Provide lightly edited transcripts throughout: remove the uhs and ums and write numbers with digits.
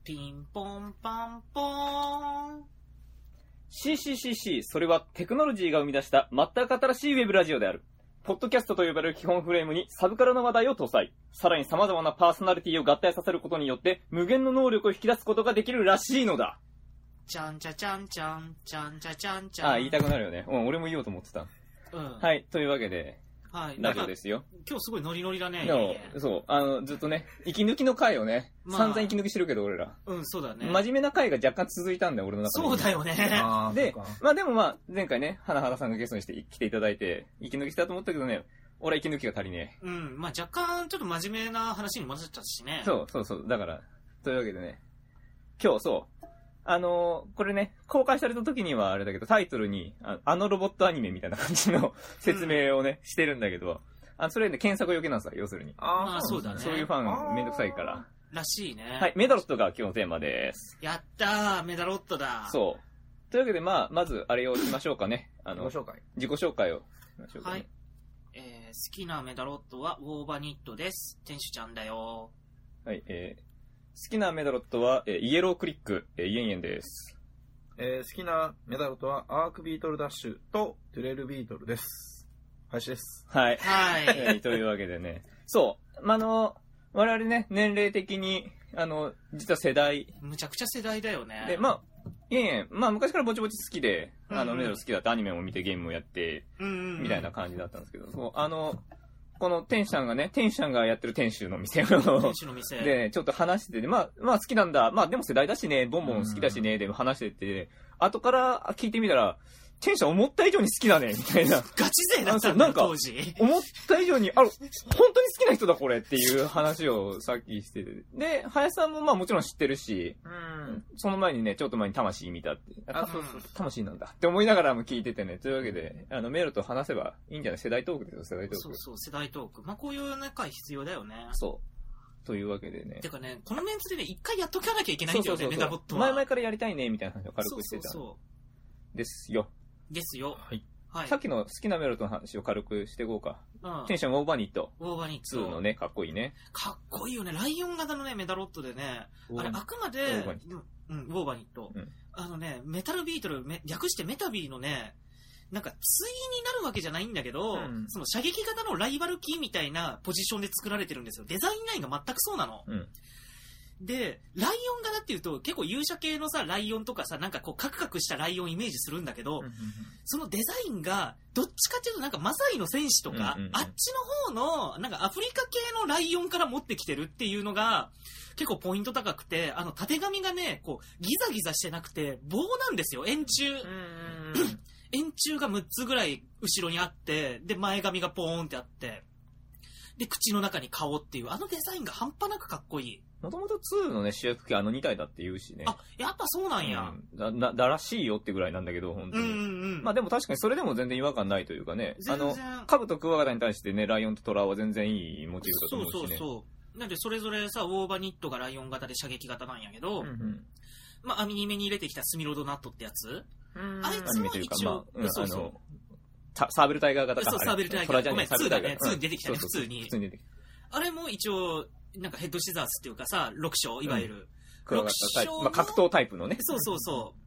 ピンポンパンポーン。 CCCC、それはテクノロジーが生み出した全く新しいウェブラジオである。ポッドキャストと呼ばれる基本フレームにサブカルの話題を搭載。さらに様々なパーソナリティを合体させることによって無限の能力を引き出すことができるらしいのだ。 ちゃんちゃちゃんちゃん、ちゃんちゃちゃんちゃん。 あ、言いたくなるよね。俺も言おうと思ってた。 うん。 はい、というわけで、 はい。 ラジオですよ。 今日すごいノリノリだね。 そう、ずっとね、息抜きの回をね、散々息抜きしてるけど俺ら。 うん、そうだね。 真面目な回が若干続いたんだよ、俺の中で。 そうだよね。 で、でも前回ね、花原さんがゲストにして来ていただいて、息抜きしたと思ったけどね、俺は息抜きが足りねえ。うん、若干ちょっと真面目な話に混ざっちゃったしね。 そう、だから、というわけでね、今日そう、これね、公開された時にはあれだけど、タイトルに、ロボットアニメみたいな感じの説明をね、してるんだけど、それで、ね、検索余計なんさ、要するに。 そうだね。 そういうファンめんどくさいから。 らしいね。 はい、メダロットが今日のテーマです。 やったー、メダロットだ。 そう。というわけで、まず、あれをしましょうかね。自己紹介をしましょうかね。 はい。好きなメダロットは、ウォーバニットです。店主ちゃんだよ。 はい、好きなメダロットは、イエロークリック、イエンイエンです。 好きなメダロットは、アークビートルダッシュと、トゥレルビートルです。林です。 はい。 はい。 というわけでね。そう。我々ね、年齢的に、実は世代。 むちゃくちゃ世代だよね。 で、いえ、昔からぼちぼち好きで、メダロ好きだってアニメも見てゲームもやって、みたいな感じだったんですけど、そう、このテンシャンがやってる店主の店で、ちょっと話してて、好きなんだ。でも世代だしね、ボンボン好きだしね、で話してて、後から聞いてみたら、テンシャン思った以上に好きだね、みたいな。 ガチ勢だったんだ、当時。 思った以上に、本当に好きな人だ、これっていう話をさっきしてて。で、林さんももちろん知ってるし、その前にね、ちょっと前に魂見たって。そう、魂なんだって思いながらも聞いててね。というわけで、メールと話せばいいんじゃない？世代トークですよ、世代トーク。 そう、世代トーク。こういう回必要だよね。 そう。というわけでね。 てかね、このメンツでね、一回やっとかなきゃいけないんだよね、メダボットは。 前々からやりたいね、みたいな話を軽くしてた。ですよ。 ですよ。 はい。さっきの好きなメロットの話を軽くしていこうか。テンションオーバーニット。 オーバーニット。 2のね、かっこいいね。 かっこいいよね。ライオン型のね、メダロットでね、あれ、あくまで、ウォーバーニット。メタルビートル、略してメタビーのね、なんか、対になるわけじゃないんだけど、その射撃型のライバルキーみたいなポジションで作られてるんですよ。デザインラインが全くそうなの。で、ライオン柄っていうと結構勇者系のさ、ライオンとかさ、なんかこうカクカクしたライオンイメージするんだけど、そのデザインがどっちかっていうとなんかマサイの戦士とか、あっちの方のなんかアフリカ系のライオンから持ってきてるっていうのが結構ポイント高くて、縦紙がね、こうギザギザしてなくて棒なんですよ、円柱。円柱が6つぐらい後ろにあって、で前髪がポーンってあって、で口の中に顔っていう、デザインが半端なくかっこいい。 もともと2のね、主役機2体だって言うしね。 やっぱそうなんや。 だらしいよってぐらいなんだけど、本当に。でも確かにそれでも全然違和感ないというかね。カブとクワガタに対してね、ライオンとトラは全然いいモチーフだと思うしね。 そう。なんでそれぞれさ、ウォーバニットがライオン型で射撃型なんやけど、アニメに入れてきたスミロドナットってやつ、あいつも一応、 サーベルタイガー型か。 そう、サーベルタイガー。ごめん、2だね。2に出てきたね、普通に。あれも一応、なんかヘッドシザースっていうかさ、6章、いわゆる。 6章。格闘タイプのね。 そう。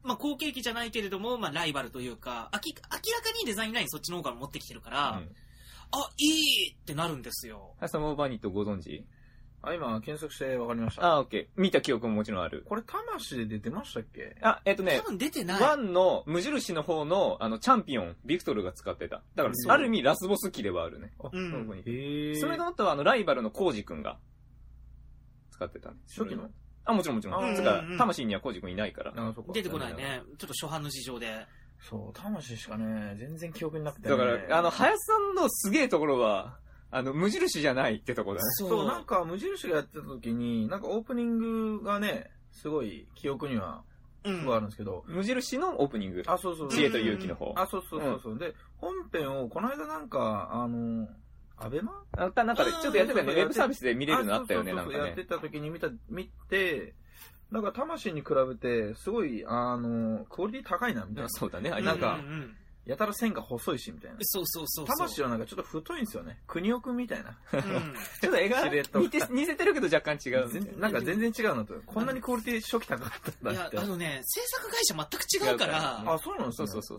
後継機じゃないけれども、ライバルというか、明らかにデザインラインそっちの方から持ってきてるから、いいってなるんですよ。 林さんもオーバーニットご存知？ 今、検索して分かりました。 オッケー。見た記憶ももちろんある。 これ、魂で出てましたっけ？ 多分出てない。 1の無印の方の、チャンピオン、ビクトルが使ってた。だから、ある意味、ラスボス機ではあるね。それの後は、ライバルのコウジ君が使ってたね。 初期の？ もちろん。つか、魂にはコウジ君いないから。 出てこないね。ちょっと初版の事情で。 そう、魂しかね、全然記憶になくて。 だから、林さんのすげえところは、無印じゃないってとこだね。 そう、なんか無印がやってた時に、なんかオープニングがね、すごい記憶には、すごいあるんですけど。 無印のオープニング。 そう。 知恵と勇気の方。 そう。で、本編を、この間なんか、アベマ？ なんかでちょっとやってたよね。ウェブサービスで見れるのあったよね、なんかね。 やってた時に見て、なんか魂に比べて、すごい、クオリティ高いな、みたいな。 そうだね、 なんか、 やたら線が細いし、みたいな。 そうそうそう。 魂はなんかちょっと太いんですよね。国尾くんみたいな。 ちょっと絵が似せてるけど若干違う。 なんか全然違うなと。こんなにクオリティ初期高かったんだって。 いや、制作会社全く違うから。 あ、そうなんですね。 そう。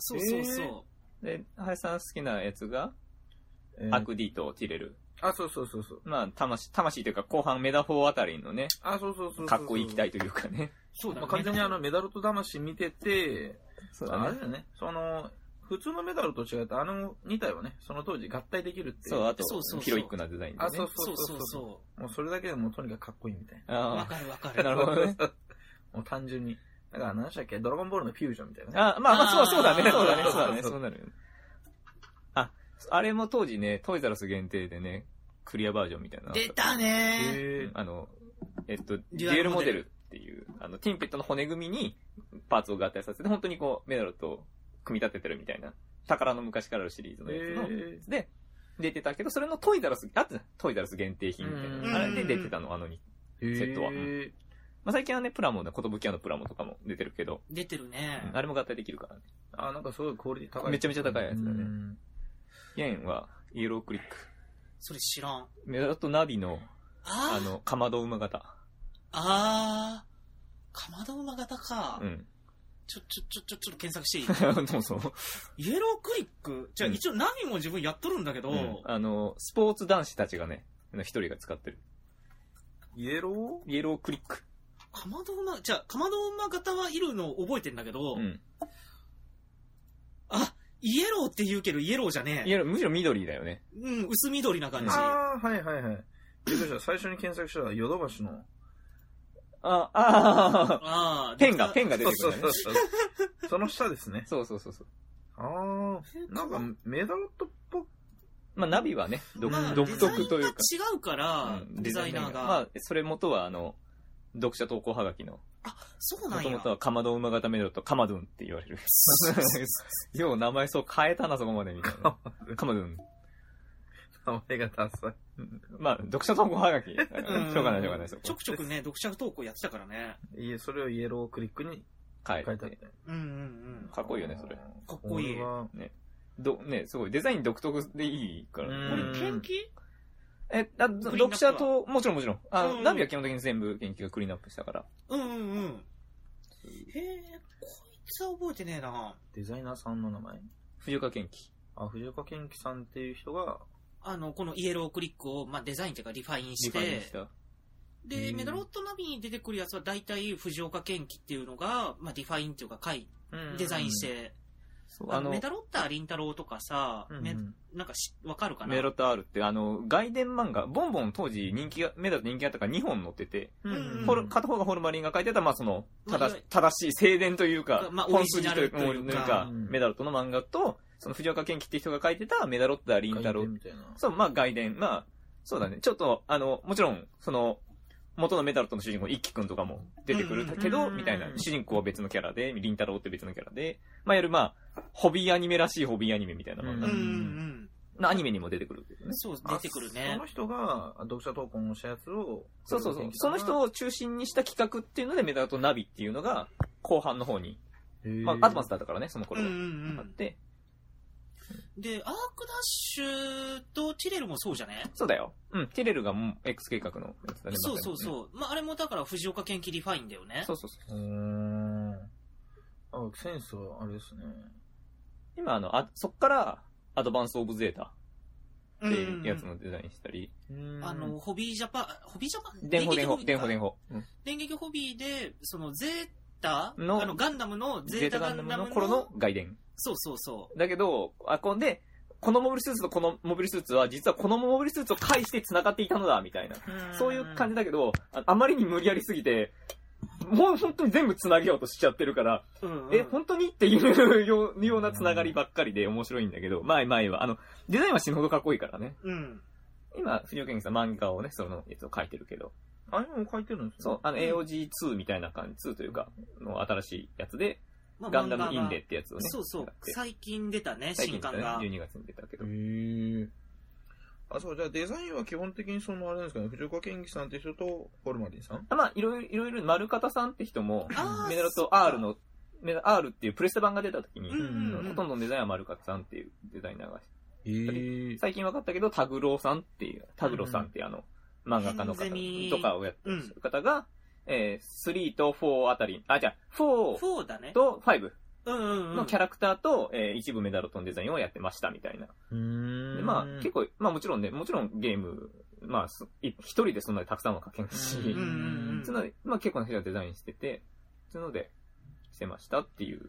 で、林さん好きなやつが、アクディとティレル。 あ、そう。 まあ、魂というか後半メダ4あたりのね。 あ、そう。 かっこいい機体というかね。 そうだね。 完全にメダルと魂見てて、 そうだね。 あれだよね。普通のメダルと違って、2体はね、その当時合体できるっていう。 そう、あと、ヒロイックなデザインでね。 あ、そう。もうそれだけでもうとにかくかっこいいみたいな。 わかる。 なるほどね。 もう単純に。だから何でしたっけ、ドラゴンボールのフュージョンみたいな。 まあ、そうだね。そうなるよね。あれも当時ね、トイザらス限定でね、クリアバージョンみたいな。 出たねデュエルモデルっていう、ティンペットの骨組みにパーツを合体させて、本当にこう、メダルと組み立ててるみたいな、宝の昔からあるシリーズのやつの、で、出てたけど、それのトイザらス限定品みたいな。あれで出てたの、セットは。まあ、最近はね、プラモの、寿屋のプラモとかも出てるけど。 出てるね。 あれも合体できるからね。 なんかすごいクオリティ高い。 めちゃめちゃ高いやつだね。イエンは、イエロークリック。 それ知らん。 メダとナビの、かまど馬型。 かまど馬型か。 うん。 ちょっと検索していい？ どうぞ。 イエロークリック？じゃあ一応ナビも自分やっとるんだけど、 スポーツ男子たちがね、一人が使ってる。 イエロークリック。 かまど馬型はいるの覚えてんだけど、イエローって言うけどイエローじゃねえ。 むしろ緑だよね。 薄緑な感じ。 はい。最初に検索したらヨドバシの。 ペンが出てくるね。 その下ですね。 そう。 なんかメダロットっぽく。 まあナビはね、独特というか。 違うから、デザイナーが。 まあ、それ元は読者投稿はがきの。 そうなんや。 元々はかまど馬型メダルとカマドゥンって言われる。よう名前そう変えたな、そこまでみたいな。カマドゥン。 名前がダサい。 まあ、読者投稿はがき。しょうがない。 ちょくちょくね、読者投稿やってたからね。 それをイエロークリックに変えた。かっこいいよね、それ。 かっこいい。 ね、すごい。デザイン独特でいいから。 これ、研究？ 読者と、もちろん。ナビは基本的に全部研究がクリーンアップしたから。 へえ、こいつは覚えてねえな。 デザイナーさんの名前？ 藤岡健貴。 藤岡健貴さんっていう人が、 このイエロークリックを、デザインというかリファインして、で、メダロットナビに出てくるやつは大体藤岡健貴っていうのが、リファインっていうかデザインして、メダロッターリンタロウとかさ、なんかわかるかな？ メダロッター R って外伝漫画、ボンボン当時メダロット人気あったから2本載ってて、片方がホルマリンが書いてた、正しい正伝というか、 オリジナルというか、 メダロットの漫画と、その藤岡健貴って人が書いてたメダロッターリンタロウ。そう、外伝。そうだね。ちょっと、もちろん、元のメダロットの主人公、一輝くんとかも出てくるけど、みたいな。主人公は別のキャラで、リンタロウって別のキャラで、ホビーアニメらしいホビーアニメみたいな漫画。アニメにも出てくるけどね。 そう、出てくるね。 その人が、読者投稿のしたやつを、 そう。その人を中心にした企画っていうので、メダロットナビっていうのが、後半の方に、アドバンスだったからね、その頃は。あって、 で、アークダッシュとティレルもそうじゃね？ そうだよ。ティレルがX 計画のやつだね。 そう。あれもだから藤岡健貴リファインだよね。 そう。 センスはあれですね。 今そっからアドバンスオブゼータっていうやつのデザインしたり。 ホビージャパン電砲。 電撃ホビーで、ゼータのガンダムのゼータガンダムの頃の外伝。 そう。 だけど、このモビルスーツとこのモビルスーツは、実はこのモビルスーツを介して繋がっていたのだ、みたいな。そういう感じだけど、あまりに無理やりすぎて、もう本当に全部繋げようとしちゃってるから、本当にっていうような繋がりばっかりで面白いんだけど、前は、デザインは死ぬほどかっこいいからね。今、藤岡健貴さん漫画をね、そのやつを書いてるけど。 あれも書いてるんですか？そう、AOG2 みたいな感じ、2というか、の新しいやつで、ガンダムインデってやつをね。 そう。最近出たね、新刊が。 12月に出たけど。 じゃあデザインは基本的にあれなんですかね、藤岡健貴さんって人と、ホルマリンさん？ いろいろ、丸方さんって人も、メダロット R の R っていうプレステ版が出た時に、ほとんどのデザインは丸勝さんっていうデザイナーが最近分かったけど、タグロさんっていう、タグロさんっていう漫画家の方とかをやってる方が、3と4あたり、4と5のキャラクターと、一部メダロットのデザインをやってましたみたいな。で、まあ結構、まあもちろんゲーム、まあ一人でそんなにたくさんは書けないし、そのまあ結構な人がデザインしてて、そういうのでしてましたっていう。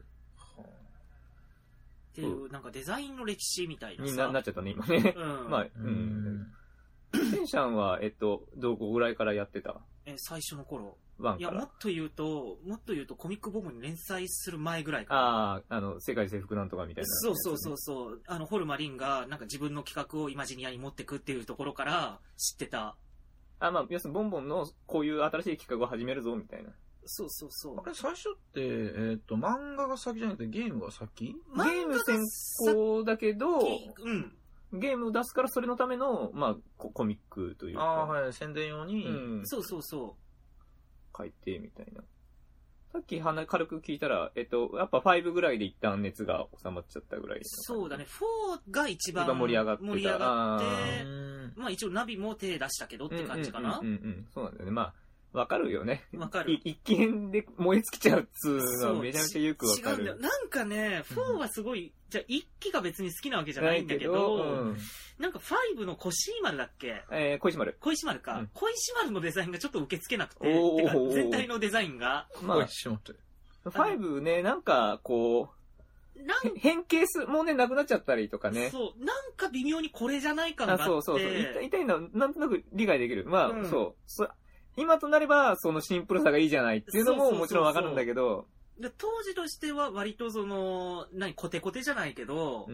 っていう、なんかデザインの歴史みたいなさ。なっちゃったね、今ね。まあ、テンシャンは、どこぐらいからやってた？ 最初の頃。 いや、 もっと言うと、コミックボムに連載する前ぐらいかな。ああ、世界征服なんとかみたいな、 ね。そう。ホルマリンが、なんか自分の企画をイマジニアに持ってくっていうところから知ってた。 まあ、要するにボンボンのこういう新しい企画を始めるぞ、みたいな。 そう。 あれ、最初って、漫画が先じゃなくてゲームが先？ ゲーム先行だけど、ゲームを出すからそれのための、まあ、コミックというか。 はい、宣伝用に。 そう。 書いて、みたいな。さっき軽く聞いたら、やっぱ5ぐらいで一旦熱が収まっちゃったぐらい。 そうだね、4が一番盛り上がって、 まあ一応ナビも手出したけどって感じかな。 そうなんだよね。まあ、わかるよね。 わかる。 一気変で燃え尽きちゃうっつうのはめちゃめちゃよくわかる。 違うんだよ。なんかね、4はすごい、じゃあ1期が別に好きなわけじゃないんだけど、なんか5の小石丸だっけ？ 小石丸。 小石丸か。小石丸のデザインがちょっと受け付けなくて、てか全体のデザインが。 まあ、 5ね、なんかこう、変形もうね、なくなっちゃったりとかね。 そう。なんか微妙にこれじゃない感があって。 そう。痛いのはなんとなく理解できる。まあ、そう。今となれば、そのシンプルさがいいじゃないっていうのももちろんわかるんだけど。 当時としては割とコテコテじゃないけど、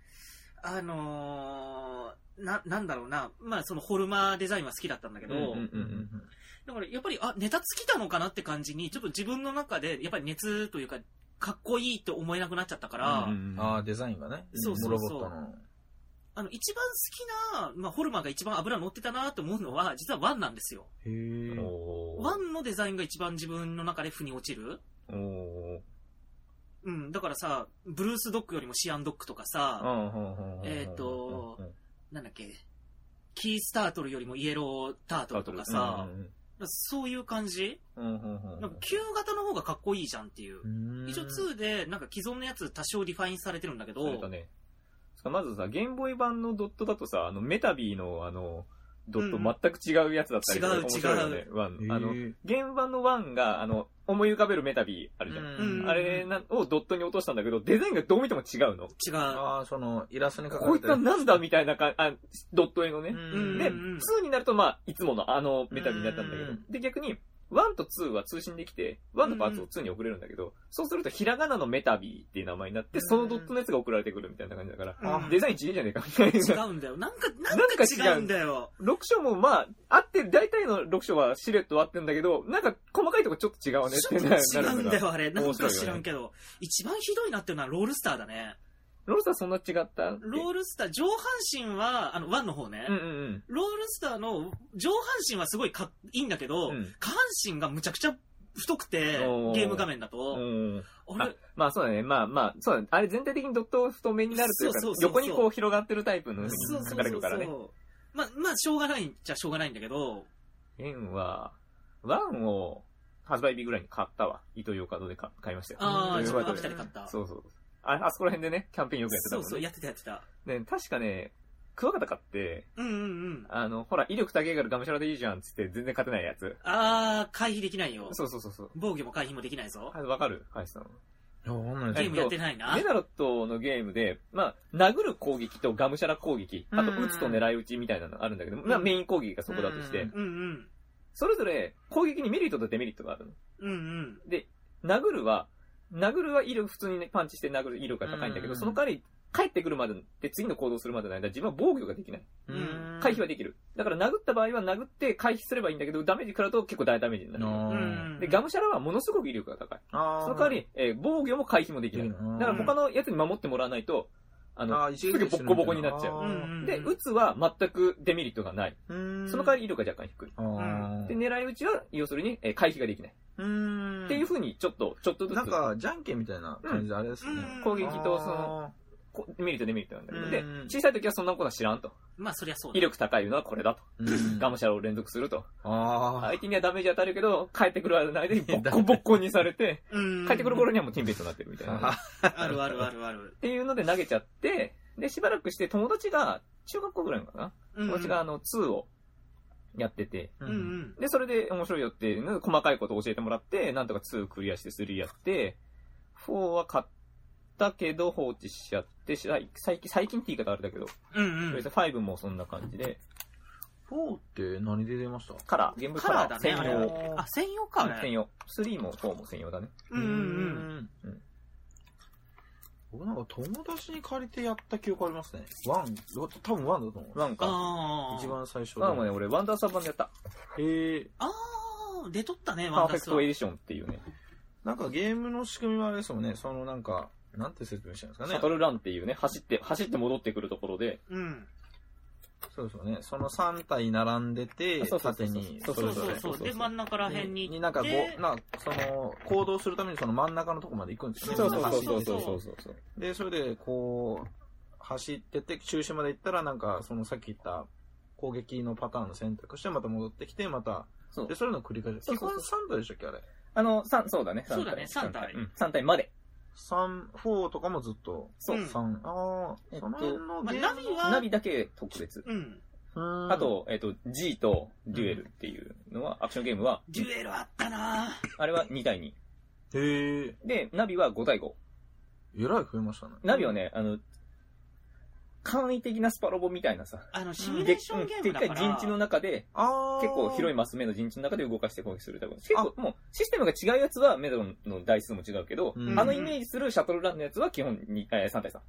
なんだろうな、まあそのホルマーデザインは好きだったんだけど、だからやっぱり、ネタ尽きたのかなって感じに、ちょっと自分の中で、やっぱり熱というか、かっこいいと思えなくなっちゃったから、 デザインがね。 そう。一番好きな、まあ、ホルマーが一番油乗ってたなと思うのは、実は1なんですよ。1のデザインが一番自分の中で腑に落ちる。だからさ、ブルースドッグよりもシアンドッグとかさ、なんだっけ、キースタートルよりもイエロータートルとかさ、そういう感じ、なんか旧型の方がかっこいいじゃんっていう。一応2で、なんか既存のやつ多少リファインされてるんだけど、 まずさ、ゲームボーイ版のドットだとさ、メタビーのドット全く違うやつだったりとか、面白いよね。ゲーム版の1が、思い浮かべるメタビーあるじゃん。あれをドットに落としたんだけど、デザインがどう見ても違うの。 違う。 イラストに書かれてる。 こういったなんだみたいなドット絵のね。で、2になるとまあ、いつものメタビーになったんだけど、で、逆に、1と2は通信できて、1のパーツを2に送れるんだけど、そうするとひらがなのメタビーっていう名前になって、そのドットのやつが送られてくるみたいな感じだから、デザイン違えじゃねえかみたいな。 違うんだよ。なんか違うんだよ。 6章もまあ、合ってる、大体の6章はシルエットは合ってるんだけど、なんか細かいとこちょっと違うねってなる。 違うんだよ、あれ。なんか知らんけど。一番ひどいなってるのはロールスターだね。 ロールスターそんな違った？ ロールスター、上半身は、1の方ね。ロールスターの上半身はすごいいいんだけど、下半身がむちゃくちゃ太くて、ゲーム画面だと。 まあそうだね。まあ、そうだね。あれ全体的にドット太めになるというか、横にこう広がってるタイプの書かれるからね。 まあ、しょうがないっちゃしょうがないんだけど。 1を発売日ぐらいに買ったわ。イトーヨーカドーで買いましたよ。 自分は秋田で買った。 そう。あそこら辺でね、キャンペーンよくやってたもんね。 そう、やってた。 ね、確かね、クワガタ買って、ほら、威力高いからガムシャラでいいじゃんっつって全然勝てないやつ。 回避できないよ。 そう。 防御も回避もできないぞ。 わかる？はい、さん。 ゲームやってないな。 メダロットのゲームで、まあ、殴る攻撃とガムシャラ攻撃、あと撃つと狙い撃ちみたいなのあるんだけど、まあメイン攻撃がそこだとして、それぞれ攻撃にメリットとデメリットがあるの。で、殴るは威力、普通にね、パンチして殴る威力が高いんだけど、その代わり、帰ってくるまでで次の行動するまでの間、自分は防御ができない。回避はできる。だから殴った場合は殴って回避すればいいんだけど、ダメージ食らうと結構大ダメージになる。で、ガムシャラはものすごく威力が高い。その代わり、防御も回避もできない。だから他のやつに守ってもらわないと、すぐボッコボコになっちゃう。で、撃つは全くデメリットがない。その代わり威力が若干低い。で、狙い撃ちは、要するに、回避ができない。 っていう風にちょっとずつ。 なんか、じゃんけんみたいな感じであれですね。 攻撃とその、メリットデメリットなんだけど。で、小さい時はそんなことは知らんと。 まあそりゃそうだ。 威力高いのはこれだと。ガムシャラを連続すると。相手にはダメージ当たるけど、帰ってくる間にボッコボッコにされて、帰ってくる頃にはもうティンベットになってるみたいな。 あるあるあるある。 っていうので投げちゃって、で、しばらくして友達が、中学校ぐらいのかな、友達が2をやってて、で、それで面白いよって、細かいことを教えてもらって、なんとか2クリアして3やって、4は買ったけど放置しちゃって、最近って言い方あれだけど、5もそんな感じで。 4って何で出ましたカラー、ゲームカラー専用。あ、専用か。 専用。3も4も専用だね。 僕なんか友達に借りてやった記憶ありますね。多分1だと思う。 1か。 一番最初。 1もね、俺ワンダーサー版でやった。 出とったね、 ワンダーサー。パーフェクトエディションっていうね。 なんかゲームの仕組みはあれですもんね、そのなんか、なんて説明したんですかね。 シャトルランっていうね、走って戻ってくるところで。 そうですよね。その3体並んでて、縦に。 そう。で、真ん中ら辺に。 なんかその、行動するためにその真ん中のとこまで行くんですよね。 そう。 で、それで、こう、走ってて、中心まで行ったら、なんか、そのさっき言った攻撃のパターンの選択して、また戻ってきて、また、で、それの繰り返し。基本3体でしたっけ、あれ。 そうだね、 3体。 3体まで。 4とかもずっと。 そう。 その辺のゲームナビだけ特別。あと、G とデュエルっていうのは、アクションゲームは。 デュエルあったなあれは2対2。 へー。 で、ナビは5対5。 えらい増えましたね。 ナビはね、簡易的なスパロボみたいなさ。 シミュレーションゲームだから。 でっかい陣地の中で、結構広いマス目の陣地の中で動かして攻撃するタイプ。結構、もう、システムが違うやつはメドロンの台数も違うけど、イメージするシャトルランのやつは基本3対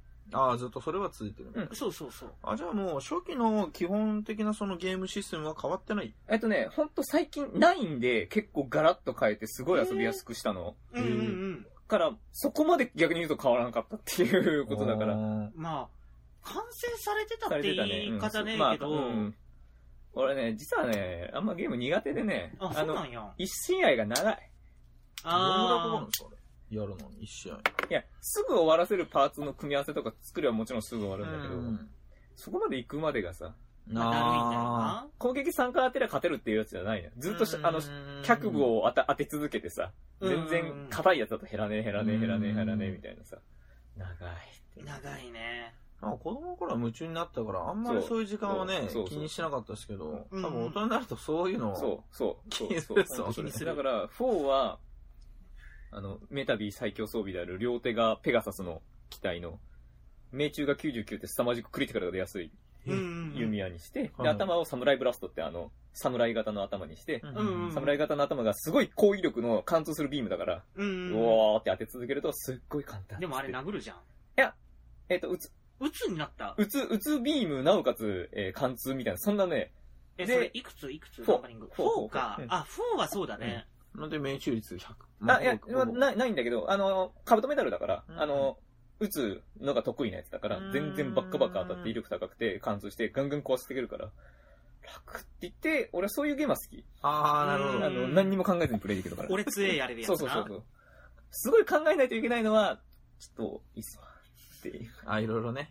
3。 ずっとそれは続いてる。 そう。じゃあもう、初期の基本的なそのゲームシステムは変わってない？ ほんと最近9で結構ガラッと変えてすごい遊びやすくしたの。から、そこまで逆に言うと変わらなかったっていうことだから。 まあ、完成されてたって言い方ねえけど、 俺ね、実はね、あんまゲーム苦手でね、 そうなんや。 一試合が長い。 どのぐらいかかるんですか、あれ。やるのに、一試合。 いや、すぐ終わらせるパーツの組み合わせとか作りはもちろんすぐ終わるんだけど、そこまで行くまでがさ、攻撃3回当てりゃ勝てるっていうやつじゃないね。ずっと脚部を当て続けてさ、全然硬いやつだと減らねえみたいなさ、 長いね。 子供の頃は夢中になったから、あんまりそういう時間はね、気にしなかったですけど、多分大人になるとそういうのを気にする。 だから、4は、メタビー最強装備である両手がペガサスの機体の、命中が99って凄まじくクリティカルが出やすい弓矢にして、で、頭をサムライブラストって侍型の頭にして、侍型の頭がすごい高威力の貫通するビームだから、うおーって当て続けるとすっごい簡単。 でもあれ殴るじゃん。いや、 撃つになった撃つビーム、なおかつ、貫通みたいな、そんなね。 それいくつナンバリング ?4 か。4はそうだね。 なんで命中率100。 いや、ないんだけど、カブトメダルだから、撃つのが得意なやつだから、全然バッカバカ当たって威力高くて、貫通してガンガン壊していけるから、楽って言って、俺はそういうゲームは好き。 なるほど。 何にも考えずにプレイできるから。 俺強えやれるやつな。 そう。すごい考えないといけないのは、ちょっと、いいっすわ。っていう。 いろいろね。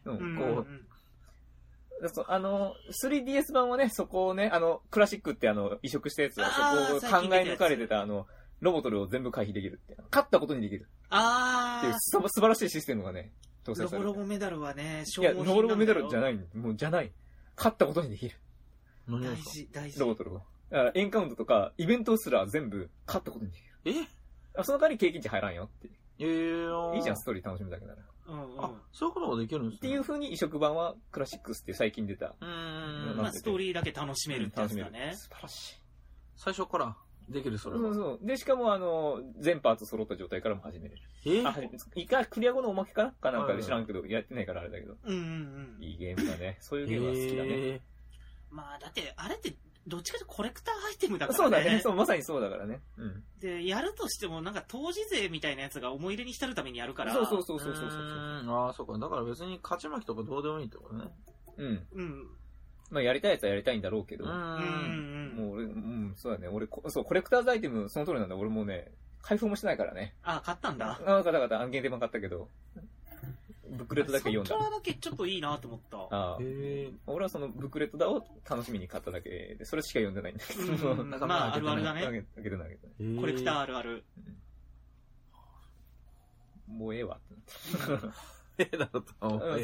3DS 版はね、そこをね、クラシックって移植したやつは、そこを考え抜かれてたロボトルを全部回避できるって。勝ったことにできる。っていう素晴らしいシステムがね、搭載されてる。 ロボロボメダルはね、 いや、ロボロボメダルじゃない。もうじゃない。勝ったことにできる。 大事。 ロボトルは。だからエンカウントとか、イベントすら全部勝ったことにできる。その代わり経験値入らんよって。いいじゃん、ストーリー楽しみだけなら。 そういうことができるんですね。 っていう風に移植版はクラシックスって最近出た。 ストーリーだけ楽しめるってやつだね。 素晴らしい。 最初からできる、それは。 そう。で、しかも全パーツ揃った状態からも始めれる。一回クリア後のおまけかなんかで知らんけど、やってないからあれだけど。いいゲームだね。そういうゲームは好きだね。 まあ、だって、あれって、どっちかというとコレクターアイテムだからね。 そうだね。そう、まさにそうだからね。 で、やるとしても、なんか当時勢みたいなやつが思い入れに浸るためにやるから。 そう。 そうか。だから別に勝ち負けとかどうでもいいってことね。 まあ、やりたいやつはやりたいんだろうけど。もう俺、そうだね。俺、コレクターズアイテム、その通りなんだ。俺もね、 開封もしてないからね。 あ、買ったんだ。 買った。限定版買ったけど。ブックレットだけ読んだ。 そっからだけちょっといいなと思った。 俺はそのブックレットだを楽しみに買っただけで、それしか読んでないんだけど。 まあ、あるあるだね。コレクターあるある。 もうええわってなって。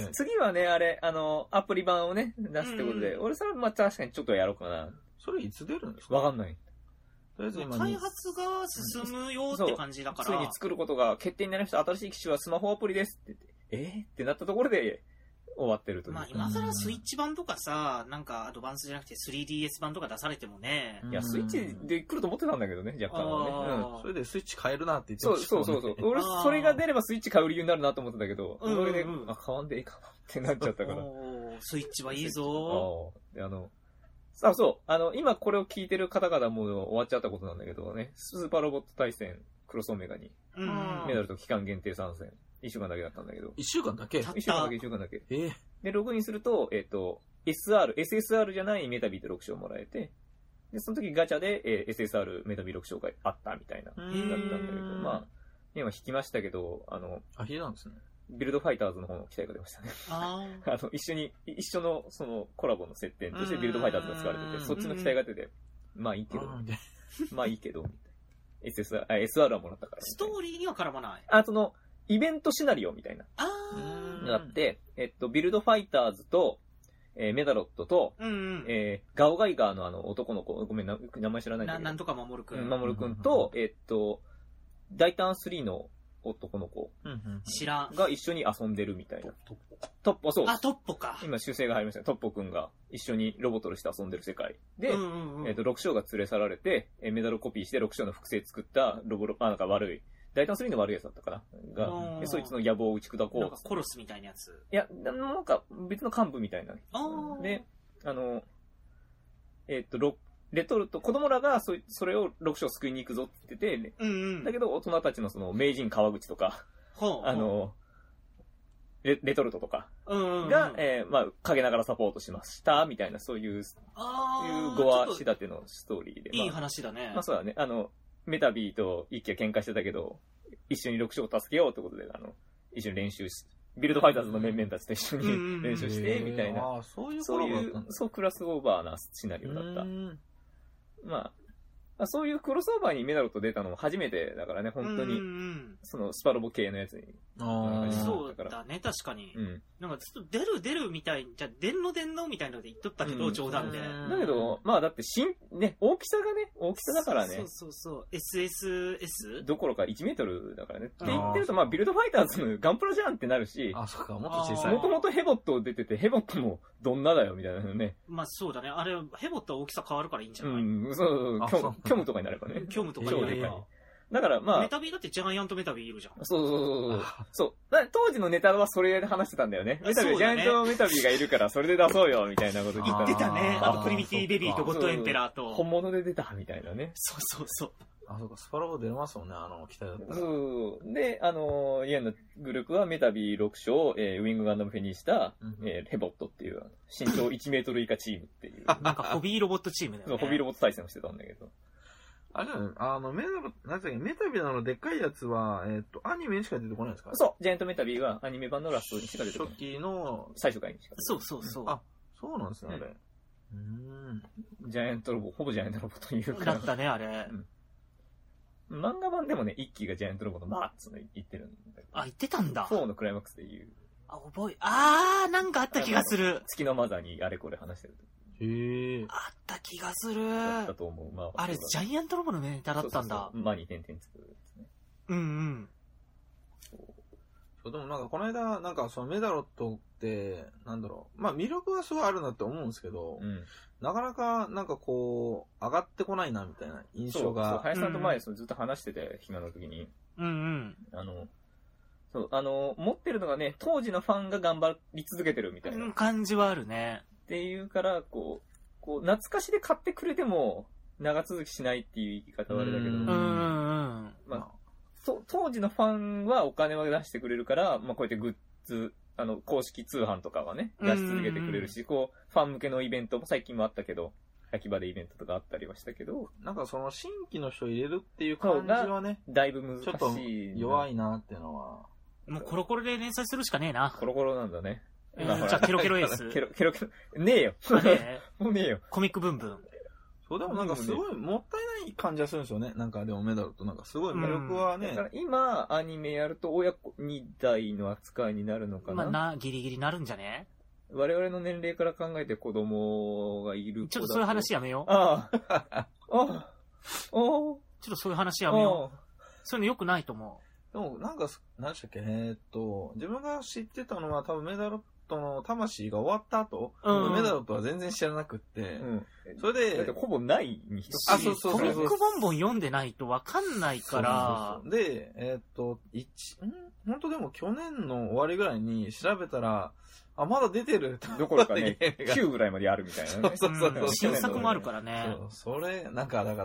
次はね、あれ、アプリ版をね、出すってことで、俺それはまあ確かにちょっとやろうかな。 それいつ出るんですか？ わかんない。 とりあえず今開発が進むよって感じだから。 ついに作ることが決定になりました。新しい機種はスマホアプリですって言って、ってなったところで終わってるという。 まあ今更スイッチ版とかさ、なんかアドバンスじゃなくて 3DS 版とか出されてもね。 いや、スイッチで来ると思ってたんだけどね、若干はね。それでスイッチ買えるなって言ってました。 そう。俺、それが出ればスイッチ買う理由になるなと思ってたけど、それで、買わんでいいかなってなっちゃったから。 スイッチはいいぞ今これを聞いてる方々も終わっちゃったことなんだけどね、スーパーロボット対戦クロスオメガに、メダルと期間限定参戦。1週間だけだったんだけど。 1週間だけ ?1 週間だけ。で、ログインすると、SSR じゃないメタビーと6章もらえて、で、その時ガチャで、SSR メタビー6章があったみたいな、だったんだけど、まあ、今引きましたけど、 引いたんですね。 ビルドファイターズの方の期待が出ましたね。一緒の、その、コラボの接点としてビルドファイターズが使われてて、そっちの期待が出て、まあいいけど、みたいな。SR はもらったから。 ストーリーには絡まない。 イベントシナリオみたいな。があって、ビルドファイターズと、メダロットと、ガオガイガーの男の子、ごめん、名前知らないんだけど。 なんとか守るくん。 守るくんと、大胆3の男の子知らんが一緒に遊んでるみたいな。 トッポ、そう。トッポか。 今修正が入りましたね。トッポくんが一緒にロボットとして遊んでる世界で、6章が連れ去られて、メダルコピーして6章の複製作ったなんか悪い。大胆3の悪いやつだったかなが、そいつの野望を打ち砕こう。 なんかコロスみたいなやつ。 いや、なんか別の幹部みたいな。で、レトルト、子供らがそれを6章救いに行くぞって言ってて、だけど大人たちのその名人川口とか、レトルトとかが、まあ、陰ながらサポートしました、みたいな、そういう5話仕立てのストーリーで。 いい話だね。 まあそうだね。メタビーと一気は喧嘩してたけど、一緒に6章を助けようってことで、一緒に練習し、ビルドファイターズの面々たちと一緒に練習して、みたいな。そうクラスオーバーなシナリオだった。まあ、そういうクロスオーバーにメダルと出たのも初めてだからね、本当に。そのスパロボ系のやつに。 そうだね、確かに。なんかずっと出るみたい、じゃ出んのみたいなので言っとったけど、冗談で。 だけど、まあだって大きさだからね。 そう。SSS? どころか1メートルだからね。って言ってると、まあビルドファイターズのガンプラじゃんってなるし。 あ、そっか、もっと小さい。 もともとヘボット出てて、ヘボットもどんなだよ、みたいなね。 まあそうだね。あれ、ヘボットは大きさ変わるからいいんじゃない？ そう、虚無とかになればね。 虚無とかになれば。 だからまあ。 メタビーだってジャイアントメタビーいるじゃん。 そう。当時のネタはそれで話してたんだよね。メタビー、ジャイアントメタビーがいるからそれで出そうよ、みたいなこと言ってたね。プリミティベビーとゴッドエンペラーと。 本物で出た、みたいなね。 そう。 あ、そうか、スパロボ出ますもんね、期待だったら。 で、イエンのグループはメタビー6章、ウィングガンダムフェニーした、ヘボットっていう、身長1メートル以下チームっていう。 なんかホビーロボットチームだよね。 ホビーロボット対戦をしてたんだけど。 あれだね、メタビのでっかいやつは、アニメにしか出てこないんですか？ そう、ジャイアントメタビーはアニメ版のラストにしか出てこない。 初期の最初回にしか。 そう。 あ、そうなんですね、あれ。 ジャイアントロボ、ほぼジャイアントロボというか。 だったね、あれ。 漫画版でもね、一期がジャイアントロボのマーッツの言ってるんだけど。 あ、言ってたんだ。 4のクライマックスで言う。 なんかあった気がする。 月のマザーにあれこれ話してる。 あった気がする。 だったと思う。まあ、 あれ、ジャイアントロボのネタだったんだ。 マに点々つくやつね。 でもなんかこの間、なんかそのメダロットって、なんだろう。まあ魅力はすごいあるなって思うんですけど、なかなかなんかこう、上がってこないなみたいな印象が。 そう、林さんと前ずっと話してて、暇の時に。持ってるのがね、当時のファンが頑張り続けてるみたいな。 感じはあるね。 っていうから、こう、懐かしで買ってくれても、長続きしないっていう言い方はあれだけど。まあ、当時のファンはお金を出してくれるから、まあこうやってグッズ、公式通販とかはね、出し続けてくれるし、こう、ファン向けのイベントも最近もあったけど、 焼き場でイベントとかあったりはしたけど、 なんかその新規の人入れるっていう感じはね、 だいぶ難しい。 ちょっと弱いなっていうのは。 もうコロコロで連載するしかねえな。 コロコロなんだね。 じゃあケロケロエース。 ケロねえよ。もうねえよ。 コミックブンブン。 そう、でもなんかすごいもったいない感じはするんですよね。なんかでもメダルとなんかすごい魅力はね。 だから今アニメやると親子2代の扱いになるのかな。 まあギリギリなるんじゃね？ 我々の年齢から考えて子供がいる子だと。 ちょっとそういう話やめよう。 ちょっとそういう話やめよう。そういうの良くないと思う。でもなんか、何でしたっけ自分が知ってたのは多分メダロットの魂が終わった後、メダロットは全然知らなくって、それで、 だってほぼないに等しい。コミックボンボン読んでないと分かんないから。 で、本当でも去年の終わりぐらいに調べたら、まだ出てるどころかね、9ぐらいまであるみたいなね。 そう。 新作もあるからね。 それ、なんかだから、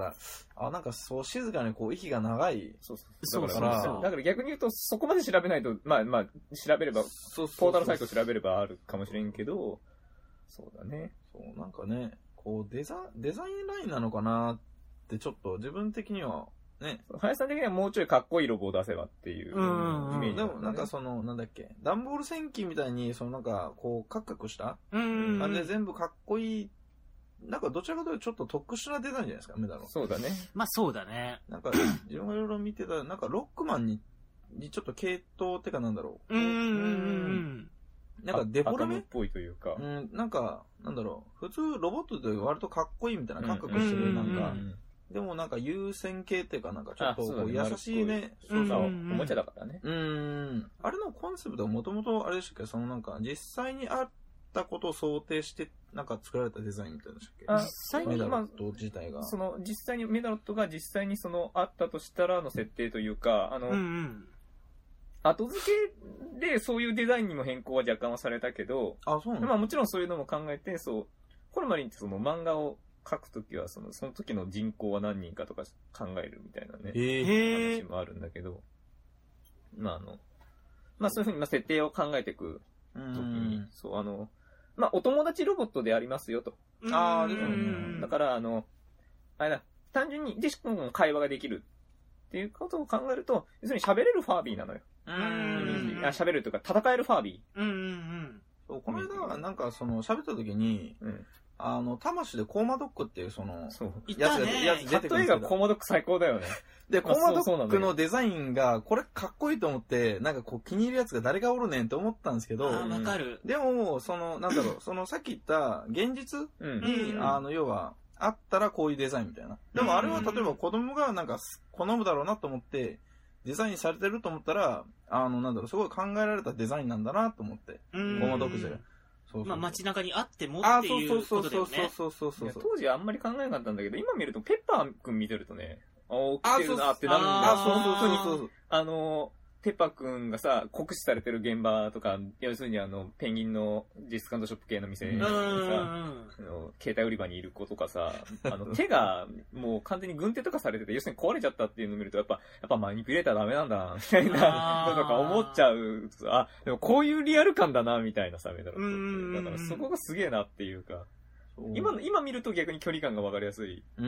なんかそう静かにこう息が長い。 だから逆に言うと、そこまで調べないと、まあ、調べれば、ポータルサイト調べればあるかもしれんけど、そうだね。 そう、なんかね、こうデザインラインなのかなってちょっと自分的には、ね。 林さん的にはもうちょいかっこいいロボを出せばっていうイメージ、 でもなんかなんだっけ、ダンボール戦記みたいに、なんかこう、カクカクした感じで全部かっこいい、なんかどちらかというとちょっと特殊なデザインじゃないですか、メダル。 そうだね。 まあそうだね。 なんか自分がいろいろ見てたら、なんかロックマンにちょっと系統ってかなんだろう。なんかデフォルメっぽいというか。 なんか、なんだろう。普通ロボットって割とかっこいいみたいな、カクカクしてるなんか、でもなんか優先系っていうかなんかちょっとこう優しいね。 おもちゃだからね。 あれのコンセプトはもともとあれでしたっけ、なんか実際にあったことを想定してなんか作られたデザインみたいでしたっけ？ 実際にメダロット自体が。 実際にメダロットが実際にあったとしたらの設定というか、後付けでそういうデザインにも変更は若干はされたけど、 そうなんだ。 まあもちろんそういうのも考えて、ホルマリンって漫画を書くときはその時の人口は何人かとか考えるみたいなね、話もあるんだけど、まあそういうふうに設定を考えていくときに、まあお友達ロボットでありますよと。 ですね。 だからあれだ、単純に、で、しかも会話ができるっていうことを考えると、要するに喋れるファービーなのよ。喋るというか戦えるファービー。 この間はなんか喋ったときに、魂でコーマドックっていうやつ出てくるんですけど。コーマドック最高だよね。 で、コーマドックのデザインが、これかっこいいと思って、なんかこう気に入るやつが誰がおるねんって思ったんですけど、 わかる。 でも、なんだろう、さっき言った現実に、要は、あったらこういうデザインみたいな。でもあれは例えば子供がなんか好むだろうなと思って、デザインされてると思ったら、なんだろう、すごい考えられたデザインなんだなと思って、コーマドックで。 まあ街中にあってもっていうことだよね。 そう。 当時はあんまり考えなかったんだけど、今見るとペッパーくん見てるとね、来てるなってなるんだ。そう。ペッパーくんがさ、酷使されてる現場とか、要するにペンギンのディスカウントショップ系の店にさ、携帯売り場にいる子とかさ、手がもう完全に軍手とかされてて、要するに壊れちゃったっていうのを見ると、やっぱマニピュレーターダメなんだな、みたいな、とか思っちゃう。でもこういうリアル感だな、みたいなさ、メダルって。だからそこがすげえなっていうか、今見ると逆に距離感がわかりやすい。 そう、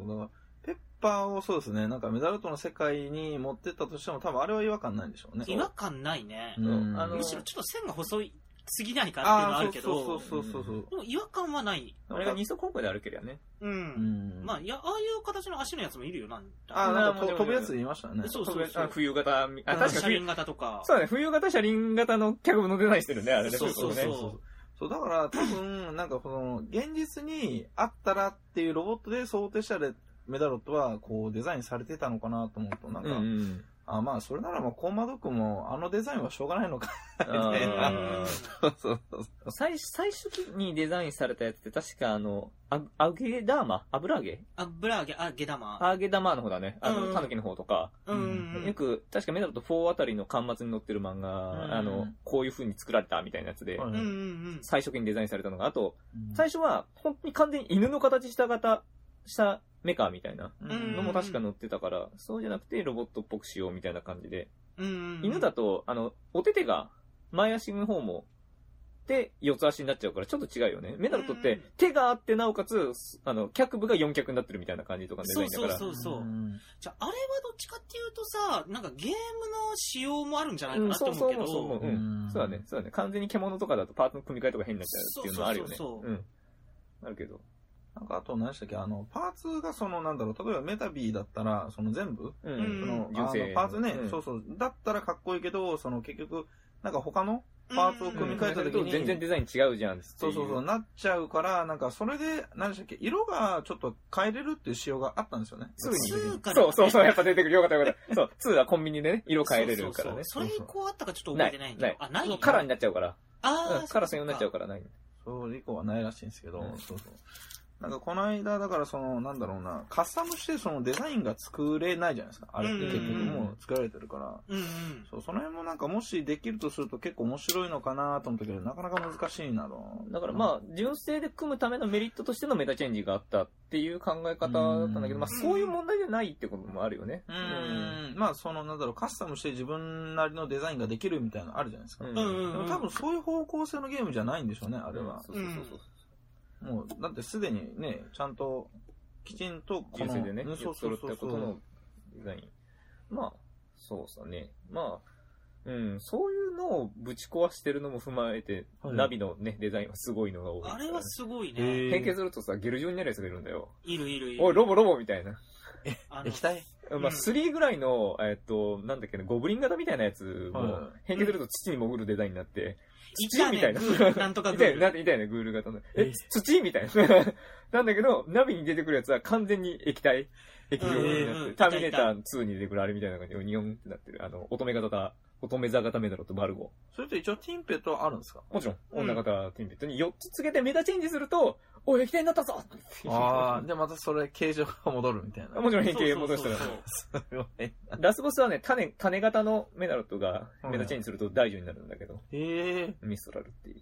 だからペッパーをそうですね、なんかメダルとの世界に持ってったとしても多分あれは違和感ないんでしょうね。 違和感ないね。むしろちょっと線が細いすぎないかっていうのはあるけど、 そう。 でも違和感はない。 あれが二足歩行で歩けりゃね。 まあ、ああいう形の足のやつもいるよな。 なんか飛ぶやついましたね。 そう。 冬型、 確か車輪型とか。 そうだね、冬型車輪型の脚本のデザインしてるね、あれね。 そう。 そう、だから多分、なんか現実にあったらっていうロボットで想定したら、メダロットはこうデザインされてたのかなと思うと、なんか、まあそれならコーマドックもデザインはしょうがないのかみたいな。そう。 最初期にデザインされたやつって確かアゲダーマ油揚げゲダマアゲダマの方だね。タヌキの方とか。よく、確かメダロット4あたりの巻末に載ってる漫画、こういう風に作られたみたいなやつで、最初期にデザインされたのが、あと、最初は本当に完全に犬の形したメカみたいなのも確か載ってたから、そうじゃなくてロボットっぽくしようみたいな感じで。犬だと、お手手が、前足の方も、 で、四つ足になっちゃうからちょっと違うよね。メダロットって手があってなおかつ、脚部が4脚になってるみたいな感じとかデザインだから。 そう。じゃあ、あれはどっちかっていうとさ、なんかゲームの仕様もあるんじゃないかなと思うけど。 そうだね。完全に獣とかだとパーツの組み替えとか変になっちゃうっていうのはあるよね。あるけど。 なんかあと何でしたっけ、パーツが例えばメタビーだったら、全部、パーツね、だったらかっこいいけど、結局、なんか他のパーツを組み替えた時に、 全然デザイン違うじゃん。 なっちゃうから、なんかそれで、何でしたっけ、色がちょっと変えれるっていう仕様があったんですよね。 そう、やっぱ出てくる。よかった。そう、2はコンビニでね、色変えれるからね。 それ以降あったかちょっと覚えてないんだけど。 ない。カラーになっちゃうから。カラー専用になっちゃうからない。 そう、以降はないらしいんですけど、なんかこの間、だからカスタムしてデザインが作れないじゃないですか。あれって結局もう作られてるから。その辺もなんかもしできるとすると結構面白いのかなと思ったけど、なかなか難しいなと。 だからまあ、純正で組むためのメリットとしてのメタチェンジがあったっていう考え方だったんだけど、まあそういう問題じゃないってこともあるよね。 まあカスタムして自分なりのデザインができるみたいなのあるじゃないですか。でも多分そういう方向性のゲームじゃないんでしょうね、あれは。もう、だってすでにね、ちゃんと、きちんとこの、純正でね、そうったことのデザイン。まあ、そうさね。まあ、そういうのをぶち壊してるのも踏まえて、ナビのね、デザインはすごいのが多い。 あれはすごいね。 変形するとさ、ゲル状になるやつがいるんだよ。 いる。 おい、ロボみたいな。 液体まあ、3ぐらいの、なんだっけね、ゴブリン型みたいなやつも、変形すると土に潜るデザインになって、土みたいな。 なんとかグール。 いたよね、グール型の。土みたいな。なんだけど、ナビに出てくるやつは完全に液体状になって、ターミネーター2に出てくるあれみたいな感じで、ニョンってなってる。乙女座型メダロとバルゴ。 それと一応ティンペットはあるんですか？ もちろん、女型ティンペットに4つつけてメタチェンジすると、おい、液体になったぞで、またそれ、形状が戻るみたいな。 もちろん変形戻したら。ラスボスはね、種型のメダロットがメタチェンジすると大丈夫になるんだけど。ミストラルっていう。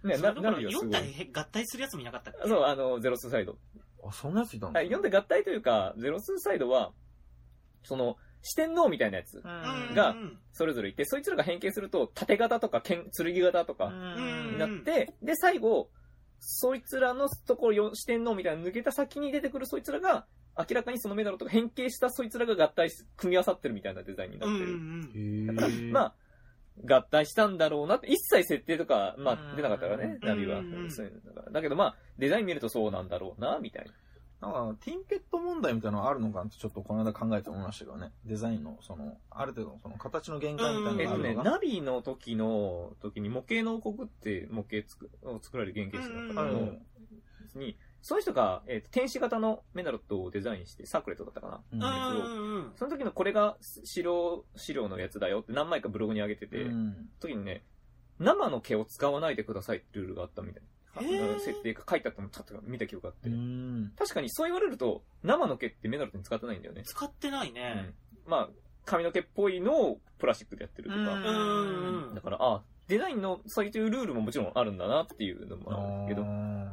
ね、なるよ。4体合体するやつもいなかったっけ？ そう、ゼロスーサイド。 あ、そんなやついたんだ。 4体合体というか、ゼロスーサイドは、四天王みたいなやつがそれぞれいて、そいつらが変形すると縦型とか剣型とかになって、で最後そいつらのところ四天王みたいな抜けた先に出てくるそいつらが明らかにそのメダロとか変形したそいつらが合体組み合わさってるみたいなデザインになってる。だからまあ合体したんだろうなって、一切設定とかまあ出なかったからね、ナビは。だけどまあデザイン見るとそうなんだろうなみたいな。 なんか、ティンペット問題みたいなのがあるのかなってちょっとこの間考えて思いましたけどね。デザインの、ある程度の形の限界みたいなのがあるのか。 ナビの時に模型の王国って模型を作られる原型師の方に、その人が、天使型のメダロットをデザインして、サークレットだったかな。その時のこれが資料のやつだよって何枚かブログに上げてて、時にね、生の毛を使わないでくださいってルールがあったみたいな。設定が書いてあったのちょっと見た記憶があって。確かにそう言われると、生の毛ってメダロットに使ってないんだよね。 使ってないね。 まあ、髪の毛っぽいのをプラスチックでやってるとか。だから、デザインのそういうルールももちろんあるんだなっていうのもあるけど。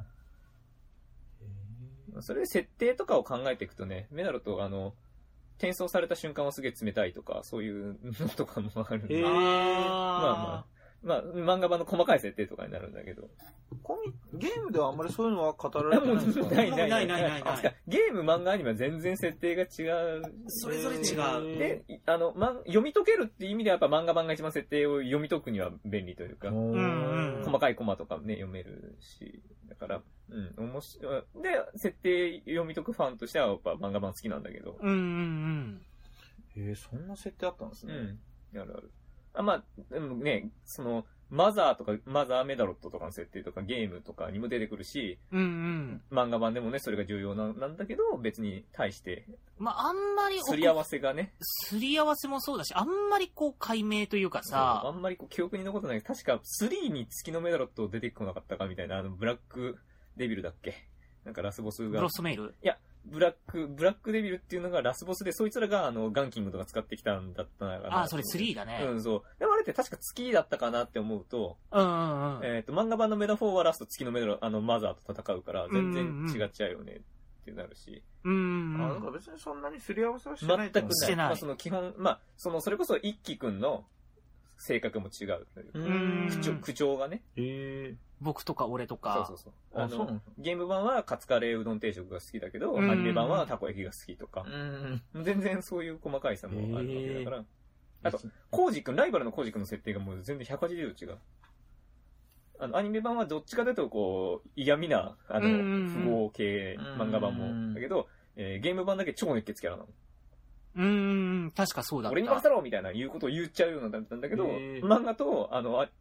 それで設定とかを考えていくとね、メダロット転送された瞬間はすげえ冷たいとか、そういうのとかもあるんで。まあ、漫画版の細かい設定とかになるんだけど。 ゲームではあんまりそういうのは語られてないんですか？ ない。ゲーム、漫画、アニメは全然設定が違う。 それぞれ違う。 で、読み解けるっていう意味ではやっぱ漫画版が一番設定を読み解くには便利というか、細かいコマとかね、読めるし、だから、面白い。で、設定読み解くファンとしてはやっぱ漫画版好きなんだけど。 そんな設定あったんですね。 あるある。まあ、でもね、マザーメダロットとかの設定とかゲームとかにも出てくるし、漫画版でもね、それが重要なんだけど、別に対して、 まあ、あんまり、 すり合わせがね。 すり合わせもそうだし、あんまりこう、解明というかさ、 あんまりこう、記憶に残ってない。確か、3に月のメダロット出てこなかったかみたいな、ブラックデビルだっけ？なんかラスボスが。 ブロスメイル？ いや、ブラックデビルっていうのがラスボスで、そいつらがガンキングとか使ってきたんだったな。 それ3だね。 そう。でもあれって確か月だったかなって思うと、漫画版のメダ4はラスト月のメダマザーと戦うから、全然違っちゃうよねってなるし。 なんか別にそんなにすり合わせはしてない。 全くしてない。まあ基本、それこそ一輝くんの、 性格も違うという。口調がね。 僕とか俺とか。 そうそうそう。ゲーム版はカツカレーうどん定食が好きだけど、アニメ版はたこ焼きが好きとか。全然そういう細かい差もあるわけだから。あと、コウジ君、ライバルのコウジ君の設定がもう全然180度違う。アニメ版はどっちかというと、こう、嫌味な、富豪系漫画版も、だけど、ゲーム版だけ超熱血キャラなの。 確かそうだった。 俺に任せろみたいな言うことを言っちゃうようなだったんだけど、漫画と、